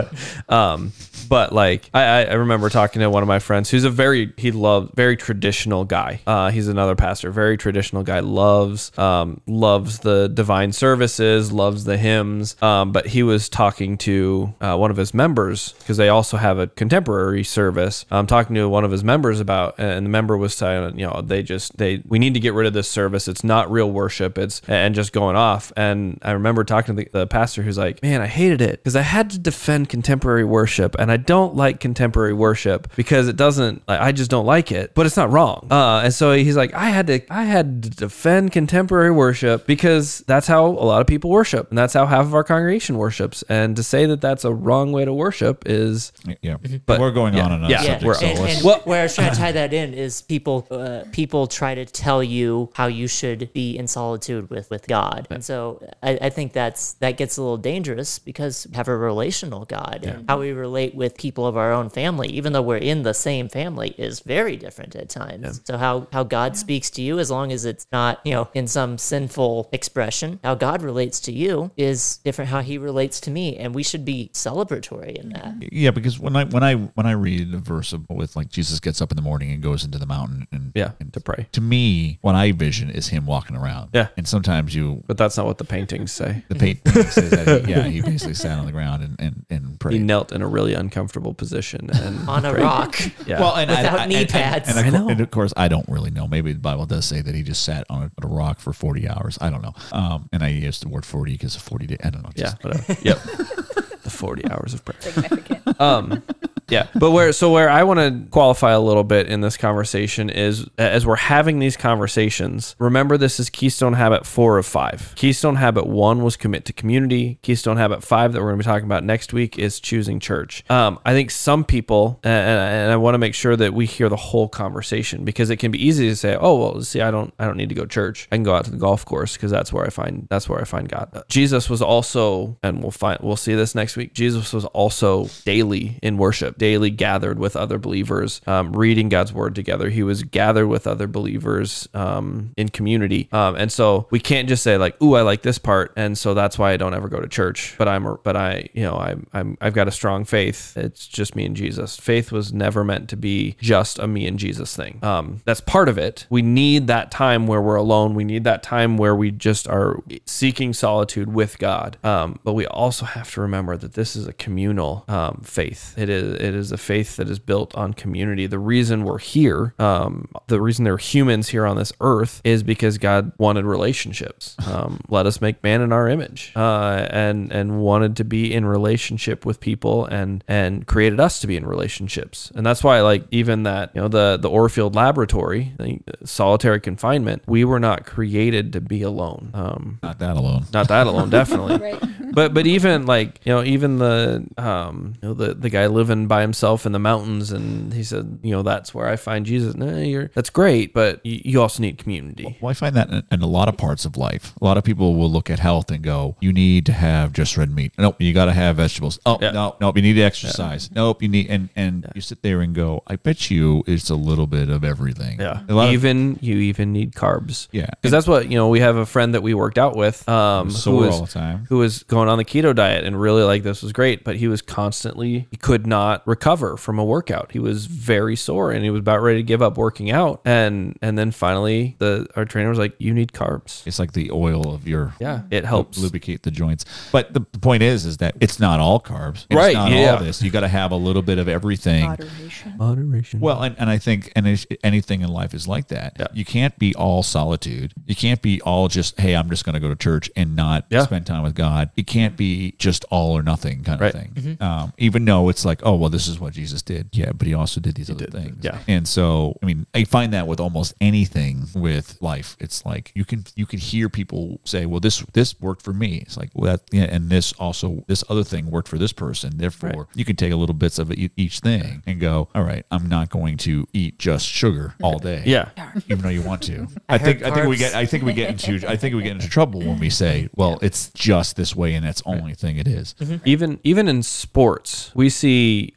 um, but like I, I remember talking to one of my friends who's a very he loved very traditional guy. Uh, he's another pastor, very traditional guy. Loves um, loves the divine services, loves the hymns. Um, but he was talking to uh, one of his members because they also have a contemporary service. Um, talking to one of his members about, and the member was saying, you know, they just they we need to get rid of this service. It's not real worship. It's and just going off. And I remember talking to the, the pastor who's like, man, I hated it because I had to defend contemporary worship, and I don't like contemporary worship because it doesn't. Like, I just don't like it, but it's not wrong. Uh, and so he's like, I had to I had to defend contemporary worship because that's how a lot of people worship, and that's how half of our congregation worships. And to say that that's a wrong way to worship is, Yeah, But- but we're going yeah, on and on yeah, subject. we're- so and, let's- and Well- where I was trying to tie that in is people uh, people try to tell you how you should be in solitude with, with God. And so I, I think that's that gets a little dangerous because we have a relational God. And how we relate with people of our own family, even though we're in the same family, is very different at times. So how, how God speaks to you, as long as it's not, you know, in some sinful expression, how God relates to you is different how he relates to me. And we should be celebratory in that. Yeah, because when I when I when I read a verse of, with like Jesus gets up in the morning and goes into the mountain and yeah, and to pray. to me, what I vision is him walking around. Yeah. and sometimes you But that's not what the paintings say. the painting says that he, yeah he basically sat on the ground and and, and He prayed. knelt in a really uncomfortable position and On a prayed. rock. Yeah. Well, and Without I, I, knee and, pads. And, I and, know. and of course, I don't really know. Maybe the Bible does say that he just sat on a, on a rock for forty hours. I don't know. Um, and I used the word forty because of forty days. I don't know. yeah, Just, whatever. Yep. The forty hours of prayer. Significant. Um, yeah, but where so where I want to qualify a little bit in this conversation is as we're having these conversations. Remember, this is Keystone Habit four of five. Keystone Habit one was commit to community. Keystone Habit five that we're going to be talking about next week is choosing church. Um, I think some people, and, and I want to make sure that we hear the whole conversation because it can be easy to say, "Oh, well, see, I don't, I don't need to go to church. I can go out to the golf course because that's where I find, that's where I find God." Uh, Jesus was also, and we'll find, we'll see this next week. Jesus was also daily in worship. Daily gathered with other believers, um, reading God's word together. He was gathered with other believers um, in community. Um, and so we can't just say like, "Ooh, I like this part," and so that's why I don't ever go to church. But I'm, but I, you know, I'm, I'm, I've got a strong faith. It's just me and Jesus. Faith was never meant to be just a me and Jesus thing. Um, that's part of it. We need that time where we're alone. We need that time where we just are seeking solitude with God. Um, but we also have to remember that this is a communal um, faith. It is, it is a faith that is built on community. The reason we're here, um, the reason there are humans here on this earth is because God wanted relationships. Um, let us make man in our image, uh, and and wanted to be in relationship with people, and and created us to be in relationships. And that's why, like, even that, you know, the the Orfield Laboratory, the solitary confinement, we were not created to be alone. Um, not that alone. not that alone, definitely. Right. But but even like, you know, even the um you know the the guy living by himself in the mountains, and he said, you know, that's where I find Jesus. No, you're that's great, but you, you also need community. Well, I find that in, in a lot of parts of life. A lot of people will look at health and go, "You need to have just red meat. Nope, you got to have vegetables. Oh, Yeah. no, nope, you need to exercise. Nope, you need." And and you sit there and go, "I bet you it's a little bit of everything." Yeah, a lot of, even you even need carbs. Yeah. because that's what, you know. We have a friend that we worked out with, um, who sore was all the time. who was going on the keto diet and really like this was great, but he was constantly he could not recover from a workout. He was very sore and he was about ready to give up working out, and and then finally the our trainer was like, "You need carbs." It's like the oil of your Yeah, it helps. lubricate the joints. But the, the point is, is that it's not all carbs. It's Right, not yeah. all this. You got to have a little bit of everything. Moderation. Moderation. Well, and, and I think and it's, anything in life is like that. Yeah. You can't be all solitude. You can't be all just, hey, I'm just going to go to church and not Yeah. spend time with God. It can't be just all or nothing kind Right. of thing. Um, even though it's like, oh, well, this is what Jesus did. Yeah, but he also did these other did, things. yeah. And so, I mean, I find that with almost anything with life. It's like you can you can hear people say, well, this this worked for me. It's like, well, that, yeah, and this also, this other thing worked for this person. Therefore, Right. you can take a little bits of e- each thing and go, all right, I'm not going to eat just sugar all day. yeah. Even though you want to. I I think heard I think we carbs. get I think we get into I think we get into trouble when we say, well, it's just this way and that's the only thing it is. Even even in sports, we see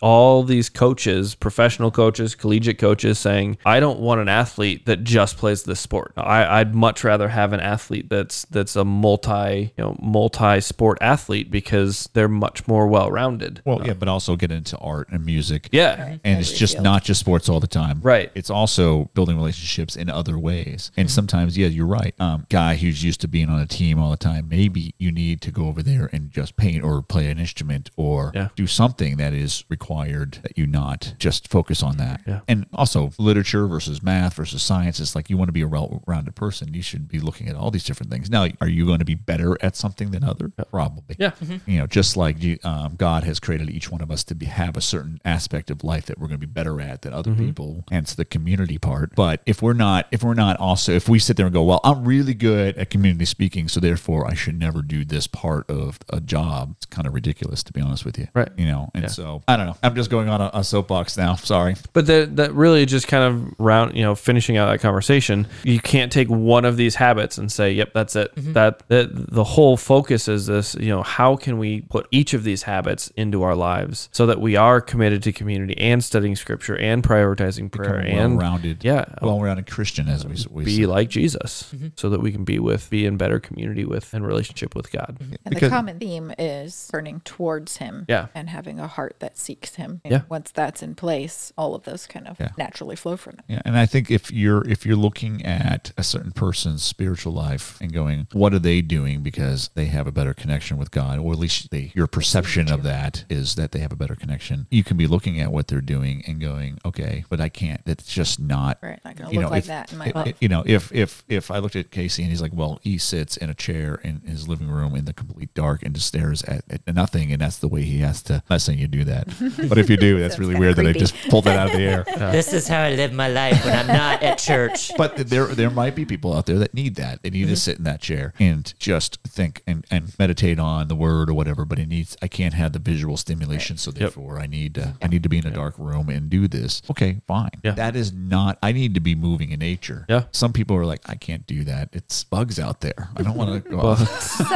all these coaches, professional coaches, collegiate coaches saying, I don't want an athlete that just plays this sport. I, I'd much rather have an athlete that's that's a multi, you know, multi-sport athlete because they're much more well-rounded. Well, yeah, but also get into art and music. Yeah. Right. And it's Every just field. not just sports all the time. Right. It's also building relationships in other ways. And Mm-hmm. sometimes, yeah, you're right. Um, guy who's used to being on a team all the time, maybe you need to go over there and just paint or play an instrument or Yeah. do something that is required that you not just focus on that. Yeah. And also literature versus math versus science. It's like you want to be a well-rounded person. You should be looking at all these different things. Now, are you going to be better at something than other? Probably. Yeah. You know, just like you, um, God has created each one of us to be, have a certain aspect of life that we're going to be better at than other people, hence the community part. But if we're not, if we're not also, if we sit there and go, well, I'm really good at community speaking, so therefore I should never do this part of a job, it's kind of ridiculous, to be honest with you. Right. You know, and Yeah. so I don't know. I'm just going on a, a soapbox now. Sorry. But that that really just kind of round, you know, finishing out that conversation. You can't take one of these habits and say, "Yep, that's it." That, that the whole focus is this. You know, how can we put each of these habits into our lives so that we are committed to community and studying Scripture and prioritizing prayer Become a and well-rounded, yeah, well-rounded Christian, as we, we be say. like Jesus, so that we can be with, be in better community with, and relationship with God. And Because- the common theme is turning towards him Yeah. and having a heart that seeks him. And Yeah. once that's in place, all of those kind of Yeah. naturally flow from it. Yeah, and I think if you're if you're looking at a certain person's spiritual life and going, what are they doing because they have a better connection with God, or at least they, your perception of that is that they have a better connection. You can be looking at what they're doing and going, okay, but I can't. It's just not. Right. Not going to You look know, like if, that in my if- life. you know, if if if I looked at Casey and he's like, well, he sits in a chair in his living room in the complete dark and just stares at, at nothing, and that's the way he has to. I'm not saying you do that, but if you do, that's Sounds really kinda weird that I creepy. just pulled that out of the air. This is how I live my life when I'm not at church. But there there might be people out there that need that. They need to sit in that chair and just think and, and meditate on the word or whatever. But it needs I can't have the visual stimulation, so therefore I need to, I need to be in a dark room and do this. Okay, fine. Yeah. That is not. I need to be moving in nature. Yeah. Some people are like, I can't do that. It's bugs out there. I don't want to go. out.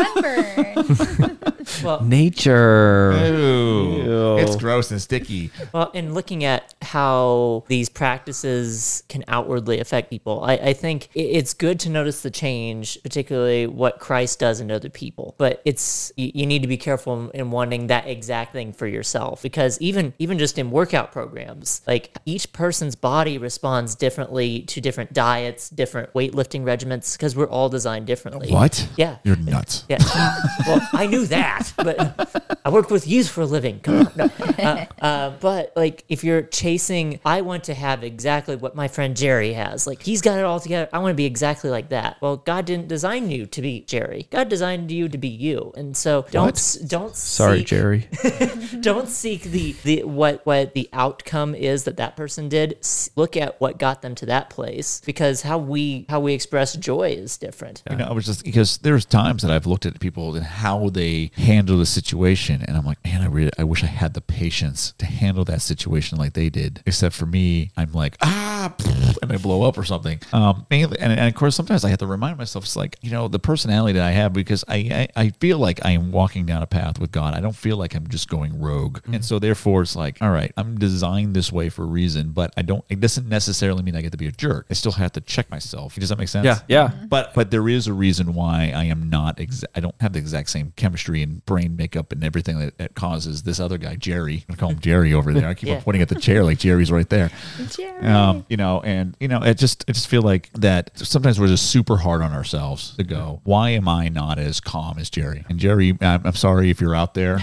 Sunburn. Well, Nature. Ew. Ew. It's gross and sticky. Well, in looking at how these practices can outwardly affect people, I, I think i- it's good to notice the change, particularly what Christ does in other people. But it's you, you need to be careful in wanting that exact thing for yourself, because even even just in workout programs, like each person's body responds differently to different diets, different weightlifting regimens, because we're all designed differently. What? Yeah. You're nuts. Yeah. Well, I knew that, but I work with youth for a living. Come on. No. Uh, uh, but like, if you're chasing, I want to have exactly what my friend Jerry has. Like, he's got it all together. I want to be exactly like that. Well, God didn't design you to be Jerry. God designed you to be you. And so don't What? s- don't Sorry, seek, Jerry. don't seek the, the what what the outcome is that that person did. S- Look at what got them to that place, because how we how we express joy is different. You know, I was just because there's times that I've looked at people and how they handle the situation, and I'm like, man, I really, I wish I had the patience to handle that situation like they did. Except for me, I'm like, ah, and I blow up or something. Um, mainly, and, and of course, sometimes I have to remind myself, it's like, you know, the personality that I have, because I, I, I feel like I am walking down a path with God. I don't feel like I'm just going rogue, and so therefore, it's like, all right, I'm designed this way for a reason, but I don't. It doesn't necessarily mean I get to be a jerk. I still have to check myself. Does that make sense? Yeah, yeah. But but there is a reason why I am not exa- I don't have the exact same chemistry and brain makeup and everything that, that causes this other guy Jerry. I call him Jerry over there. I keep Yeah. on pointing at the chair like Jerry's right there. Jerry. Um, you know, and you know, it just I just feel like that sometimes we're just super hard on ourselves to go, why am I not as calm as Jerry? And Jerry, I'm, I'm sorry if you're out there.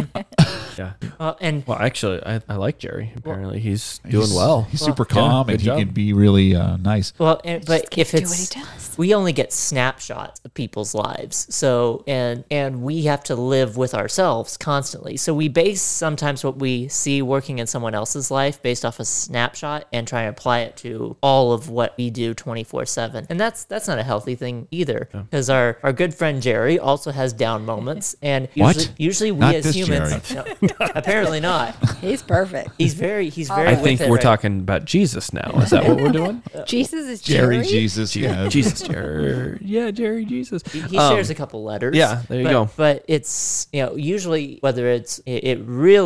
Yeah. Well, and Well, actually, I, I like Jerry. Apparently, he's doing He's- well. He's Well, super yeah, calm good and he job. can be really uh, nice. Well, and, but Just if can't do it's what he does. we only get snapshots of people's lives, so and and we have to live with ourselves constantly. So we base sometimes what we see working in someone else's life based off a snapshot and try and apply it to all of what we do twenty-four seven, and that's that's not a healthy thing either. Because our our good friend Jerry also has down moments, and What? usually usually we Not as this humans, no, apparently not. He's perfect. He's very he's very. I with think it we're right talking about Jesus now. Is that what we're doing? Jesus is Jerry, Jerry. Jesus, yeah. Jesus, Jerry. Yeah, Jerry, Jesus. He, he Um, shares a couple letters. yeah, there you but, go. But it's, you know, usually whether it's, it, it really happens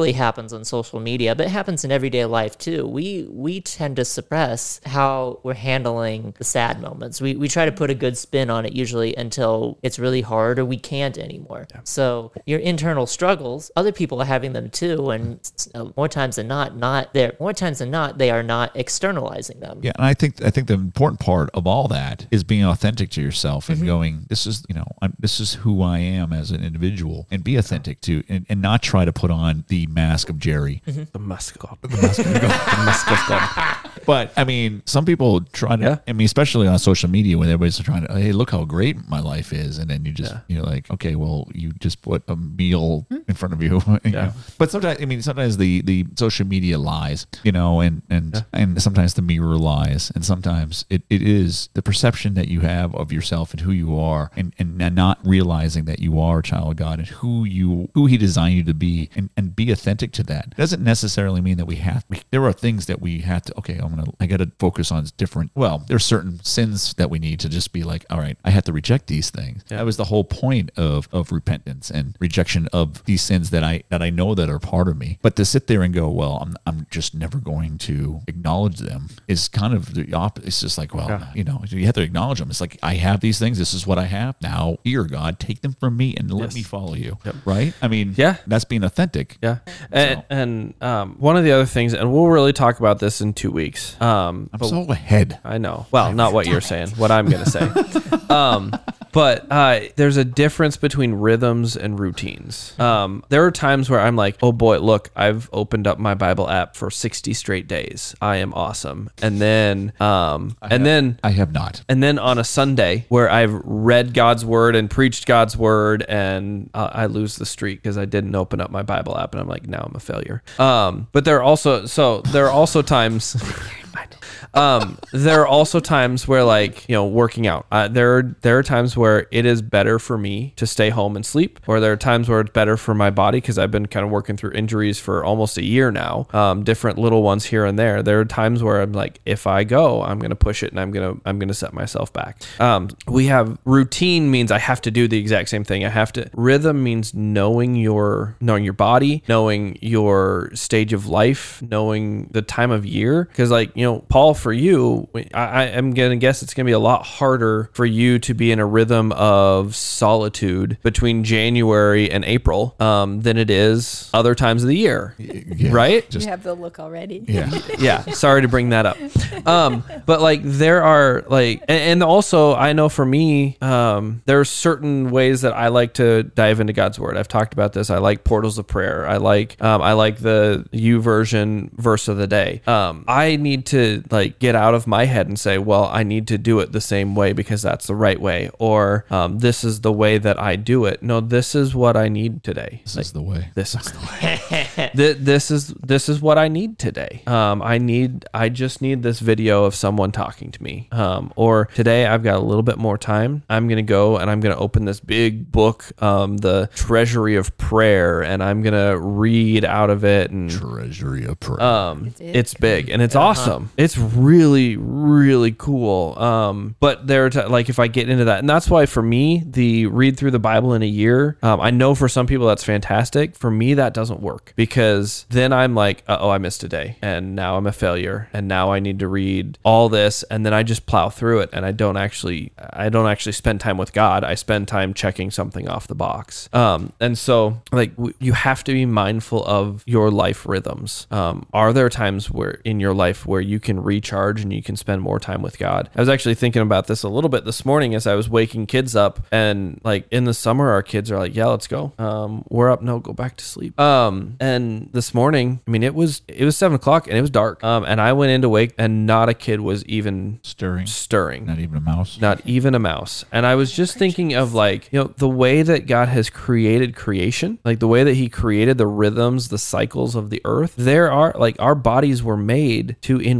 happens on social media, but it happens in everyday life too. We we tend to suppress how we're handling the sad moments. We we try to put a good spin on it usually until it's really hard or we can't anymore. Yeah. So your internal struggles, other people are having them too, and uh, more times than not, not there. More times than not, they are not externalizing them. Yeah, and I think I think the important part of all that is being authentic to yourself and mm-hmm. going, this is you know, I'm, this is who I am as an individual, and be authentic to, and, and not try to put on the mask of Jerry, mm-hmm. the mask of God, the mask of God, the mask of God. But I mean, some people try to. Yeah. I mean, especially on social media when everybody's trying to, hey, look how great my life is, and then you just yeah. you're like, okay, well, you just put a meal in front of you. you yeah. know? But sometimes, I mean, sometimes the, the social media lies, you know, and and, yeah. and sometimes the mirror lies, and sometimes it, it is the perception that you have of yourself and who you are, and, and not realizing that you are a child of God and who you who He designed you to be, and, and be authentic to that. It doesn't necessarily mean that we have. We, there are things that we have to. Okay, I'm gonna. I got to focus on different. Well, there's certain sins that we need to just be like, all right, I have to reject these things. Yeah. That was the whole point of of repentance and rejection of these sins that I that I know that are part of me. But to sit there and go, well, I'm I'm just never going to acknowledge them is kind of the opposite. It's just like, well, yeah. you know, you have to acknowledge them. It's like, I have these things. This is what I have. Now, here, God, take them from me and let yes. me follow you. Yep. Right? I mean, yeah, that's being authentic. Yeah. And, so. and um, one of the other things, and we'll really talk about this in two weeks. Um, I'm so ahead. I know. Well, I'm not what you're it. saying, what I'm going to say. um, But uh, there's a difference between rhythms and routines. Um, there are times where I'm like, oh boy, look, I've opened up my Bible app for sixty straight days. I am awesome. And then, um, I and have, then I have not. And then on a Sunday where I've read God's word and preached God's word, and uh, I lose the streak because I didn't open up my Bible app, and I'm like, now I'm a failure. Um, but there are also, so there are also times. Um, there are also times where, like, you know, working out, uh, there are, there are times where it is better for me to stay home and sleep, or there are times where it's better for my body because I've been kind of working through injuries for almost a year now, um, different little ones here and there. There are times where I'm like, if I go, I'm going to push it and I'm going to, I'm going to set myself back. Um, we have routine means I have to do the exact same thing. I have to, rhythm means knowing your, knowing your body, knowing your stage of life, knowing the time of year. Cause like, you know, Paul, for you, I, I am going to guess it's going to be a lot harder for you to be in a rhythm of solitude between January and April um, than it is other times of the year, yeah, right? Just, you have the look already. Yeah. Yeah. Sorry to bring that up. Um, but like there are like, and, and also I know for me, um, there are certain ways that I like to dive into God's word. I've talked about this. I like portals of prayer. I like, um, I like the YouVersion verse of the day. Um, I need to like get out of my head and say, well, I need to do it the same way because that's the right way, or um, this is the way that I do it. No, this is what I need today. This like, is the way. This is the way. Th- this is this is what I need today. Um, I need. I just need this video of someone talking to me. Um, or today I've got a little bit more time. I'm gonna go and I'm gonna open this big book, um, the Treasury of Prayer, and I'm gonna read out of it. And Treasury of Prayer. Um, it's, it's big and it's uh-huh. awesome. It's really, really cool. Um, but there, t- like if I get into that, and that's why for me, the read through the Bible in a year, um, I know for some people that's fantastic. For me, that doesn't work because then I'm like, uh oh, I missed a day and now I'm a failure and now I need to read all this, and then I just plow through it and I don't actually, I don't actually spend time with God. I spend time checking something off the box. Um, and so like w- you have to be mindful of your life rhythms. Um, are there times where in your life where you can recharge and you can spend more time with God? I was actually thinking about this a little bit this morning as I was waking kids up, and like in the summer, our kids are like, yeah, let's go. Um, we're up. No, go back to sleep. Um, and this morning, I mean, it was, it was seven o'clock and it was dark. Um, and I went in to wake and not a kid was even stirring, stirring, not even a mouse, not even a mouse. And I was just thinking of like, you know, the way that God has created creation, like the way that he created the rhythms, the cycles of the earth. There are like, our bodies were made to in winter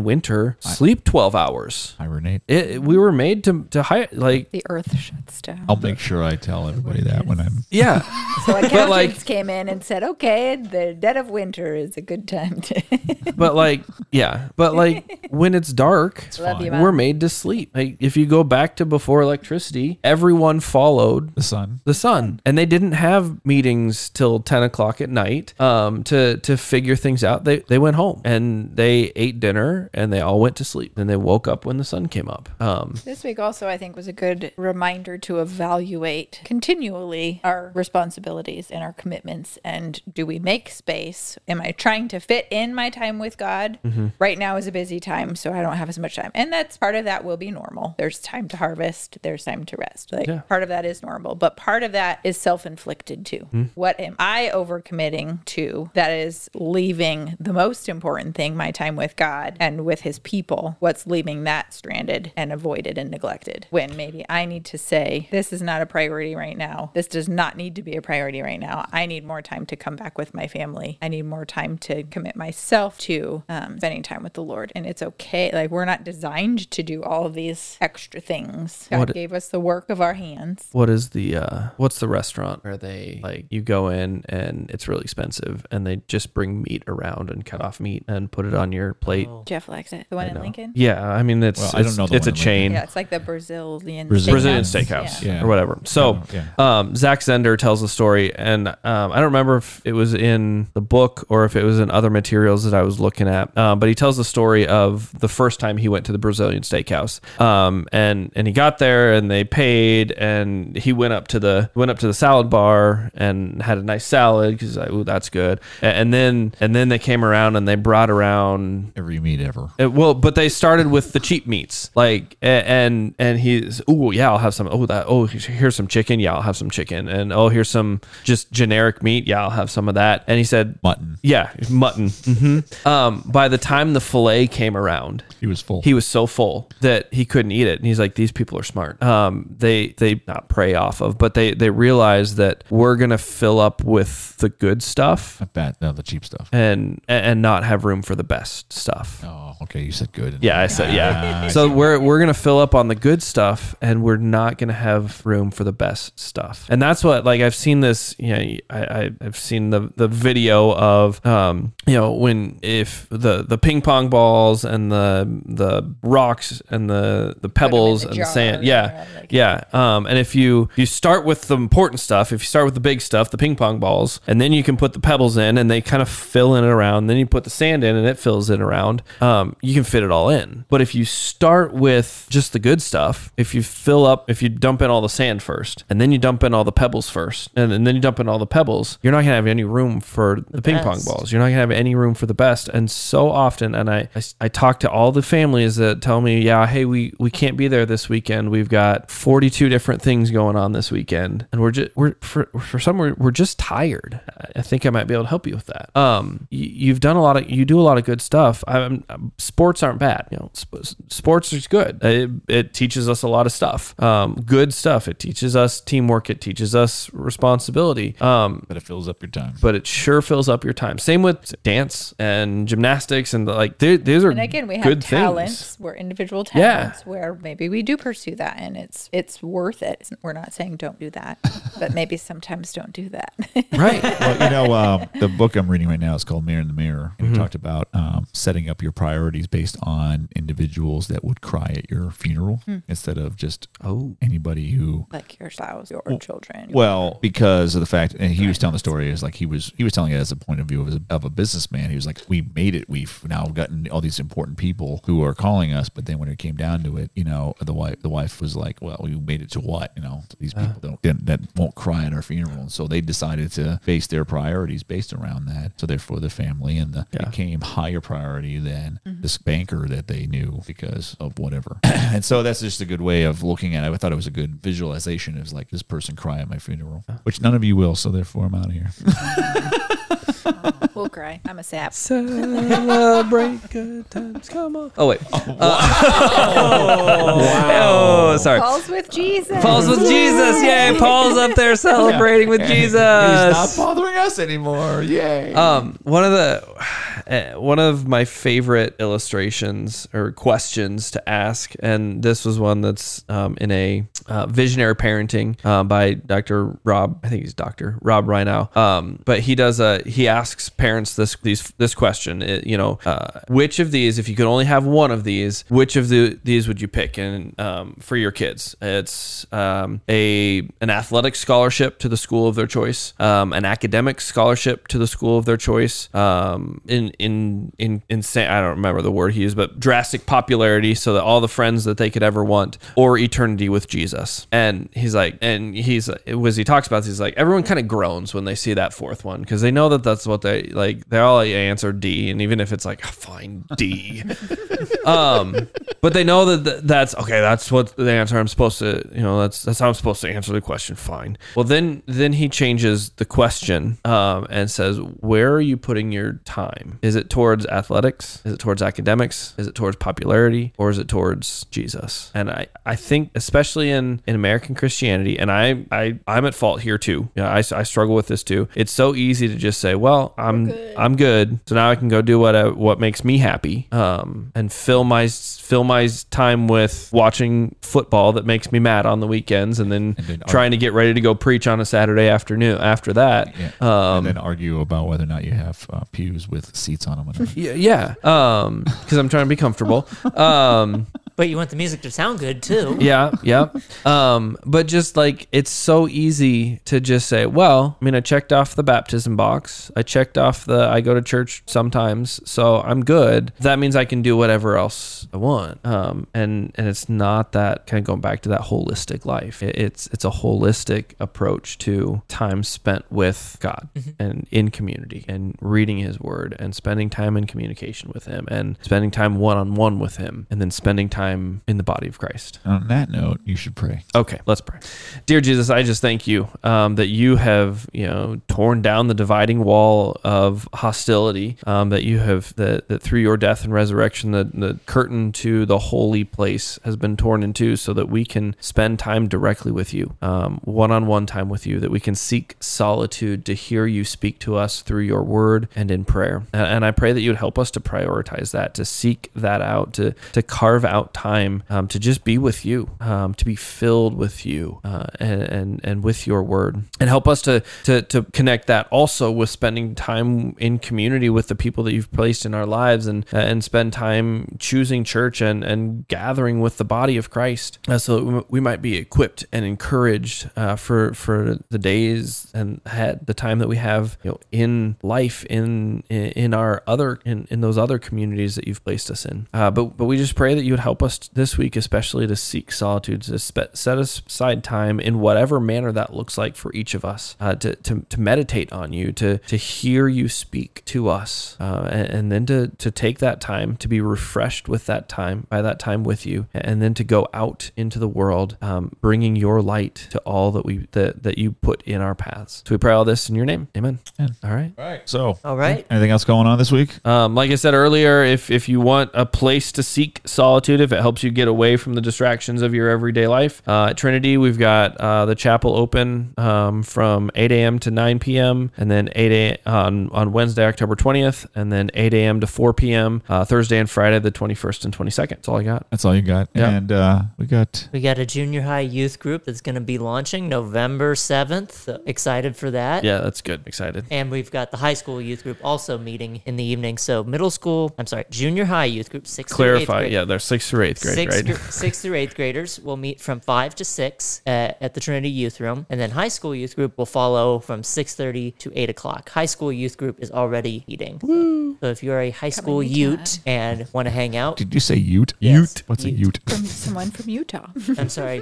nature, sleep twelve hours. Hibernate. It, we were made to to hi- like The earth shuts down. I'll make sure I tell everybody that when I'm. yeah. So accountants But, like- came in and said, okay, the dead of winter is a good time to. But like yeah, but like when it's dark, Love you, we're Mom. made to sleep. Like if you go back to before electricity, everyone followed The sun. the sun, and they didn't have meetings till ten o'clock at night um to to figure things out. They they went home and they ate dinner and they all went to sleep, and they woke up when the sun came up. um This week also, I think, was a good reminder to evaluate continually our responsibilities and our commitments. And do we make space? Am I trying to fit in my time with God? Mm-hmm. Right now is a busy time, so I don't have as much time. And that's part of that will be normal. There's time to harvest, there's time to rest. Like Yeah. part of that is normal, but part of that is self-inflicted too. Mm-hmm. What am I overcommitting to that is leaving the most important thing, my time with God and with his people? What's leaving that stranded and avoided and neglected? When maybe I need to say, this is not a priority right now. This does not need to be a priority right now. I need more time to come back with my family. I need more time to commit myself to um, spending time with the Lord. And it's okay. Like we're not designed to do all of these extra things. God What- gave us the work of our hands. what is the uh what's the restaurant where they like you go in and it's really expensive and they just bring meat around and cut off meat and put it on your plate? Jeff likes it. The one in No. Lincoln? Yeah, I mean it's Well, I don't it's, know the it's a one in Lincoln. chain. Yeah, it's like the Brazilian Brazilian. Brazilian steakhouse. steakhouse Yeah. Yeah. or whatever. So, Yeah. um, Zach Zender tells the story, and um, I don't remember if it was in the book or if it was in other materials that I was looking at. Um, but he tells the story of the first time he went to the Brazilian steakhouse, um, and and he got there and they paid, and he went up to the went up to the salad bar and had a nice salad because like, ooh, that's good. A- And then and then they came around and they brought around Every meat ever. uh, well, but they started with the cheap meats, like, a- and and he's, oh yeah, I'll have some. Oh that. Oh, here's some chicken. Yeah, I'll have some chicken. And oh, here's some just generic meat. Yeah, I'll have some of that. And he said, Mutton. yeah, mutton. hmm Um, by the time the fillet came around, He was full. he was so full that he couldn't eat it. And he's like, these people are smart. Um, they they not prey off of, but they they realize that we're gonna fill up with the good stuff Not bad. No, the cheap stuff. and and not have room for the best stuff. Oh, okay. You said good. Yeah, I said yeah. Ah, So we're we're gonna fill up on the good stuff, and we're not gonna have room for the best stuff. And that's what like I've seen this. You know, I, I I've seen the the video of um you know when if the the ping pong balls and the the rocks and the the pebbles the and the jar sand. Yeah, or like- yeah. Um, and if you you start with the important stuff, if you start with the big stuff, the ping pong balls, and then you can put the pebbles in, and they kind of fill in and around. Then you put the sand in, and it fills in around. Um, you can fit it all in. But if you start with just the good stuff, if you fill up, if you dump in all the sand first, and then you dump in all the pebbles first, and, and then you dump in all the pebbles, you're not gonna have any room for the, ping pong best. balls. You're not gonna have any room for the best. And so often, and I, I I talk to all the families that tell me, yeah, hey, we we can't be there this weekend. We've got forty-two different things going on this weekend, and we're just we're for for some we're, we're just tired. I think I might be able to help you with that. Um, you, you've done a lot of you do a lot of good stuff. I'm, sports aren't bad. You know, sp- sports is good. It, it teaches us a lot of stuff. Um, good stuff. It teaches us teamwork. It teaches us responsibility. Um, but it fills up your time. but it sure fills up your time. Same with dance and gymnastics and like there- these are And again, we have good talents. things. We're individual Yeah. talents where maybe we do pursue that, and it's it's worth it. We're not saying don't do that, but maybe sometimes don't do that. Right. Well, you know, um, the book I'm reading right now is called Mirror in the Mirror. And Mm-hmm. we talked about um, setting up your priorities based on individuals that would cry at your funeral instead of just Oh. anybody who. Like your spouse, your children. Well, because of the fact, and he was telling the story is like he was he was telling it as a point of view of a, of a businessman. He was like, we made it. We've now gotten all these important people who are calling us, but then when it came down to it, you know, the wife the wife was like, well, we made it to what? You know, these people don't didn't, that won't cry at our funeral, and so they decided to base their priorities based around that. So therefore, the family and the Yeah. became higher priority than this banker that they knew because of whatever. And so that's just a good way of looking at it. I thought it was a good visualization. It was like this person cry at my funeral, which none of you will. So therefore, I'm out of here. We'll cry. I'm a sap. Celebrate good times. Come on. Oh wait. Oh, sorry. Paul's with Jesus. Paul's with Jesus. Yay. Paul's up there celebrating with Jesus. He's not bothering us anymore. Yay. Um, one of the, uh, one of my favorite illustrations or questions to ask, and this was one that's um, in a uh, Visionary Parenting uh, by Doctor Rob. I think he's Doctor Rob Reinow. Um, but he does a he asks parents this these this question. It, you know, uh, which of these, if you could only have one of these, which of the these would you pick? And um, for your kids, it's um, a an athletic scholarship to the school of their choice, um, an academic scholarship to the school of their choice, um, in in in insane. I don't remember the word he used, but drastic popularity, so that all the friends that they could ever want, or eternity with Jesus. And he's like, and he's as he talks about this, he's like, everyone kind of groans when they see that fourth one because they know that that's what they like. They all answer D, and even if it's like, oh, fine, D. um, but they know that th- that's okay. That's what the answer I'm supposed to. You know, that's that's how I'm supposed to answer the question. Fine. Well, then then he changes the question um, and says, where are you putting your time? Is it towards athletics? Is it towards academics? Is it towards popularity? Or is it towards Jesus? And I, I think, especially in, in American Christianity, and I, I, I'm at fault here too. Yeah, I, I struggle with this too. It's so easy to just say, well, I'm good. I'm good. So now I can go do what I, what makes me happy um, and fill my fill my time with watching football that makes me mad on the weekends, and then, and then trying argue. to get ready to go preach on a Saturday afternoon after that. Yeah. Um, and then argue about whether or not you have uh, pews with seats on them. yeah, yeah. Um, because I'm trying to be comfortable. Um, But you want the music to sound good too. Yeah, yeah. Um, but just like, it's so easy to just say, well, I mean, I checked off the baptism box. I checked off the, I go to church sometimes, so I'm good. That means I can do whatever else I want. Um, and, and it's not that, kind of going back to that holistic life. It, it's, it's a holistic approach to time spent with God mm-hmm. and in community and reading his word and spending time in communication with him and spending time one-on-one with him and then spending time in the body of Christ. On that note, you should pray. Okay, let's pray. Dear Jesus, I just thank you um, that you have, you know, torn down the dividing wall of hostility, um, that you have, that, that through your death and resurrection, the, the curtain to the holy place has been torn in two so that we can spend time directly with you, um, one-on-one time with you, that we can seek solitude to hear you speak to us through your word and in prayer. And, and I pray that you would help us to prioritize that, to seek that out, to, to carve out time um, to just be with you, um, to be filled with you uh, and, and and with your word, and help us to to to connect that also with spending time in community with the people that you've placed in our lives, and uh, and spend time choosing church and and gathering with the body of Christ, uh, so that we might be equipped and encouraged uh, for for the days and ahead, the time that we have, you know, in life, in in our other in in those other communities that you've placed us in. Uh, but but we just pray that you would help us this week, especially to seek solitude, to spe- set aside time in whatever manner that looks like for each of us, uh, to, to to meditate on you, to to hear you speak to us, uh, and, and then to to take that time to be refreshed with that time, by that time with you, and then to go out into the world, um, bringing your light to all that we that, that you put in our paths. So we pray all this in your name. Amen. Amen. All right. All right. So, all right. Anything else going on this week? Um, like I said earlier, if if you want a place to seek solitude, if it helps you get away from the distractions of your everyday life, uh, at Trinity, we've got uh, the chapel open um, from eight a.m. to nine p.m. and then eight a.m. on, on Wednesday, October twentieth, and then eight a.m. to four p.m. Uh, Thursday and Friday, the twenty-first and twenty-second. That's all I got. That's all you got. Yeah. And uh, we got... We got a junior high youth group that's going to be launching November seventh. So excited for that. Yeah, that's good. Excited. And we've got the high school youth group also meeting in the evening. So middle school, I'm sorry, junior high youth group, sixth through eighth Clarify, grade. yeah, they're sixth through eighth grade, Sixth, right? gr- sixth through eighth graders will meet from five to six uh, at the Trinity Youth Room, and then high school youth group will follow from six thirty to eight o'clock. High school youth group is already meeting. So, so if you're a high school Ute and want to hang out, Did you say Ute? Yes. Ute? What's Ute. a Ute? From someone from Utah. I'm sorry,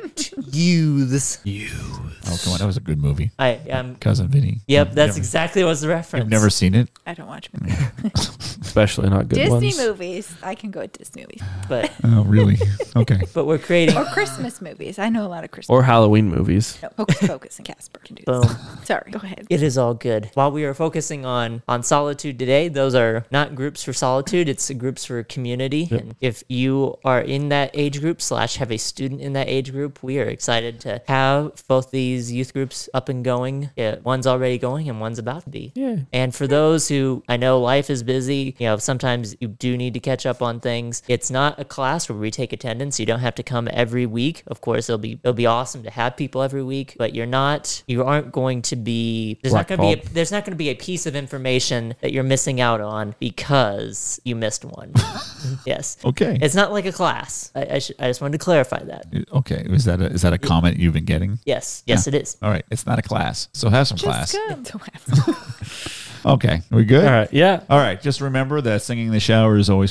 youths. Oh, come on. That was a good movie. I um. Cousin Vinny. Yep, You've that's never- exactly what's the reference. You've never seen it? I don't watch movies. Especially not good Disney ones. movies. I can go with Disney movies. But Oh, really? Okay. But we're creating. Or Christmas movies. I know a lot of Christmas. Or Halloween movies. No, Hocus Pocus and Casper can do Boom. this. Sorry, go ahead. It is all good. While we are focusing on on solitude today, those are not groups for solitude. It's groups for community. Yep. And if you are in that age group slash have a student in that age group, we are excited to have both these youth groups up and going. Yeah, one's already going and one's about to be. Yeah. And for those who, I know life is busy, you know, sometimes you do need to catch up on things. It's not a class where we take attendance. You don't have to come every week. Of course, it'll be it'll be awesome to have people every week, but you're not you aren't going to be there's not going to be a, there's not going to be a piece of information that you're missing out on because you missed one. Yes. Okay. It's not like a class. I I, sh- I just wanted to clarify that. Okay. Is that a, is that a comment you've been getting? Yes. Yes, Yeah. it is. All right. It's not a class. So have some class. Just come. Okay. Are we good? All right. Yeah. All right. Just remember that singing in the shower is always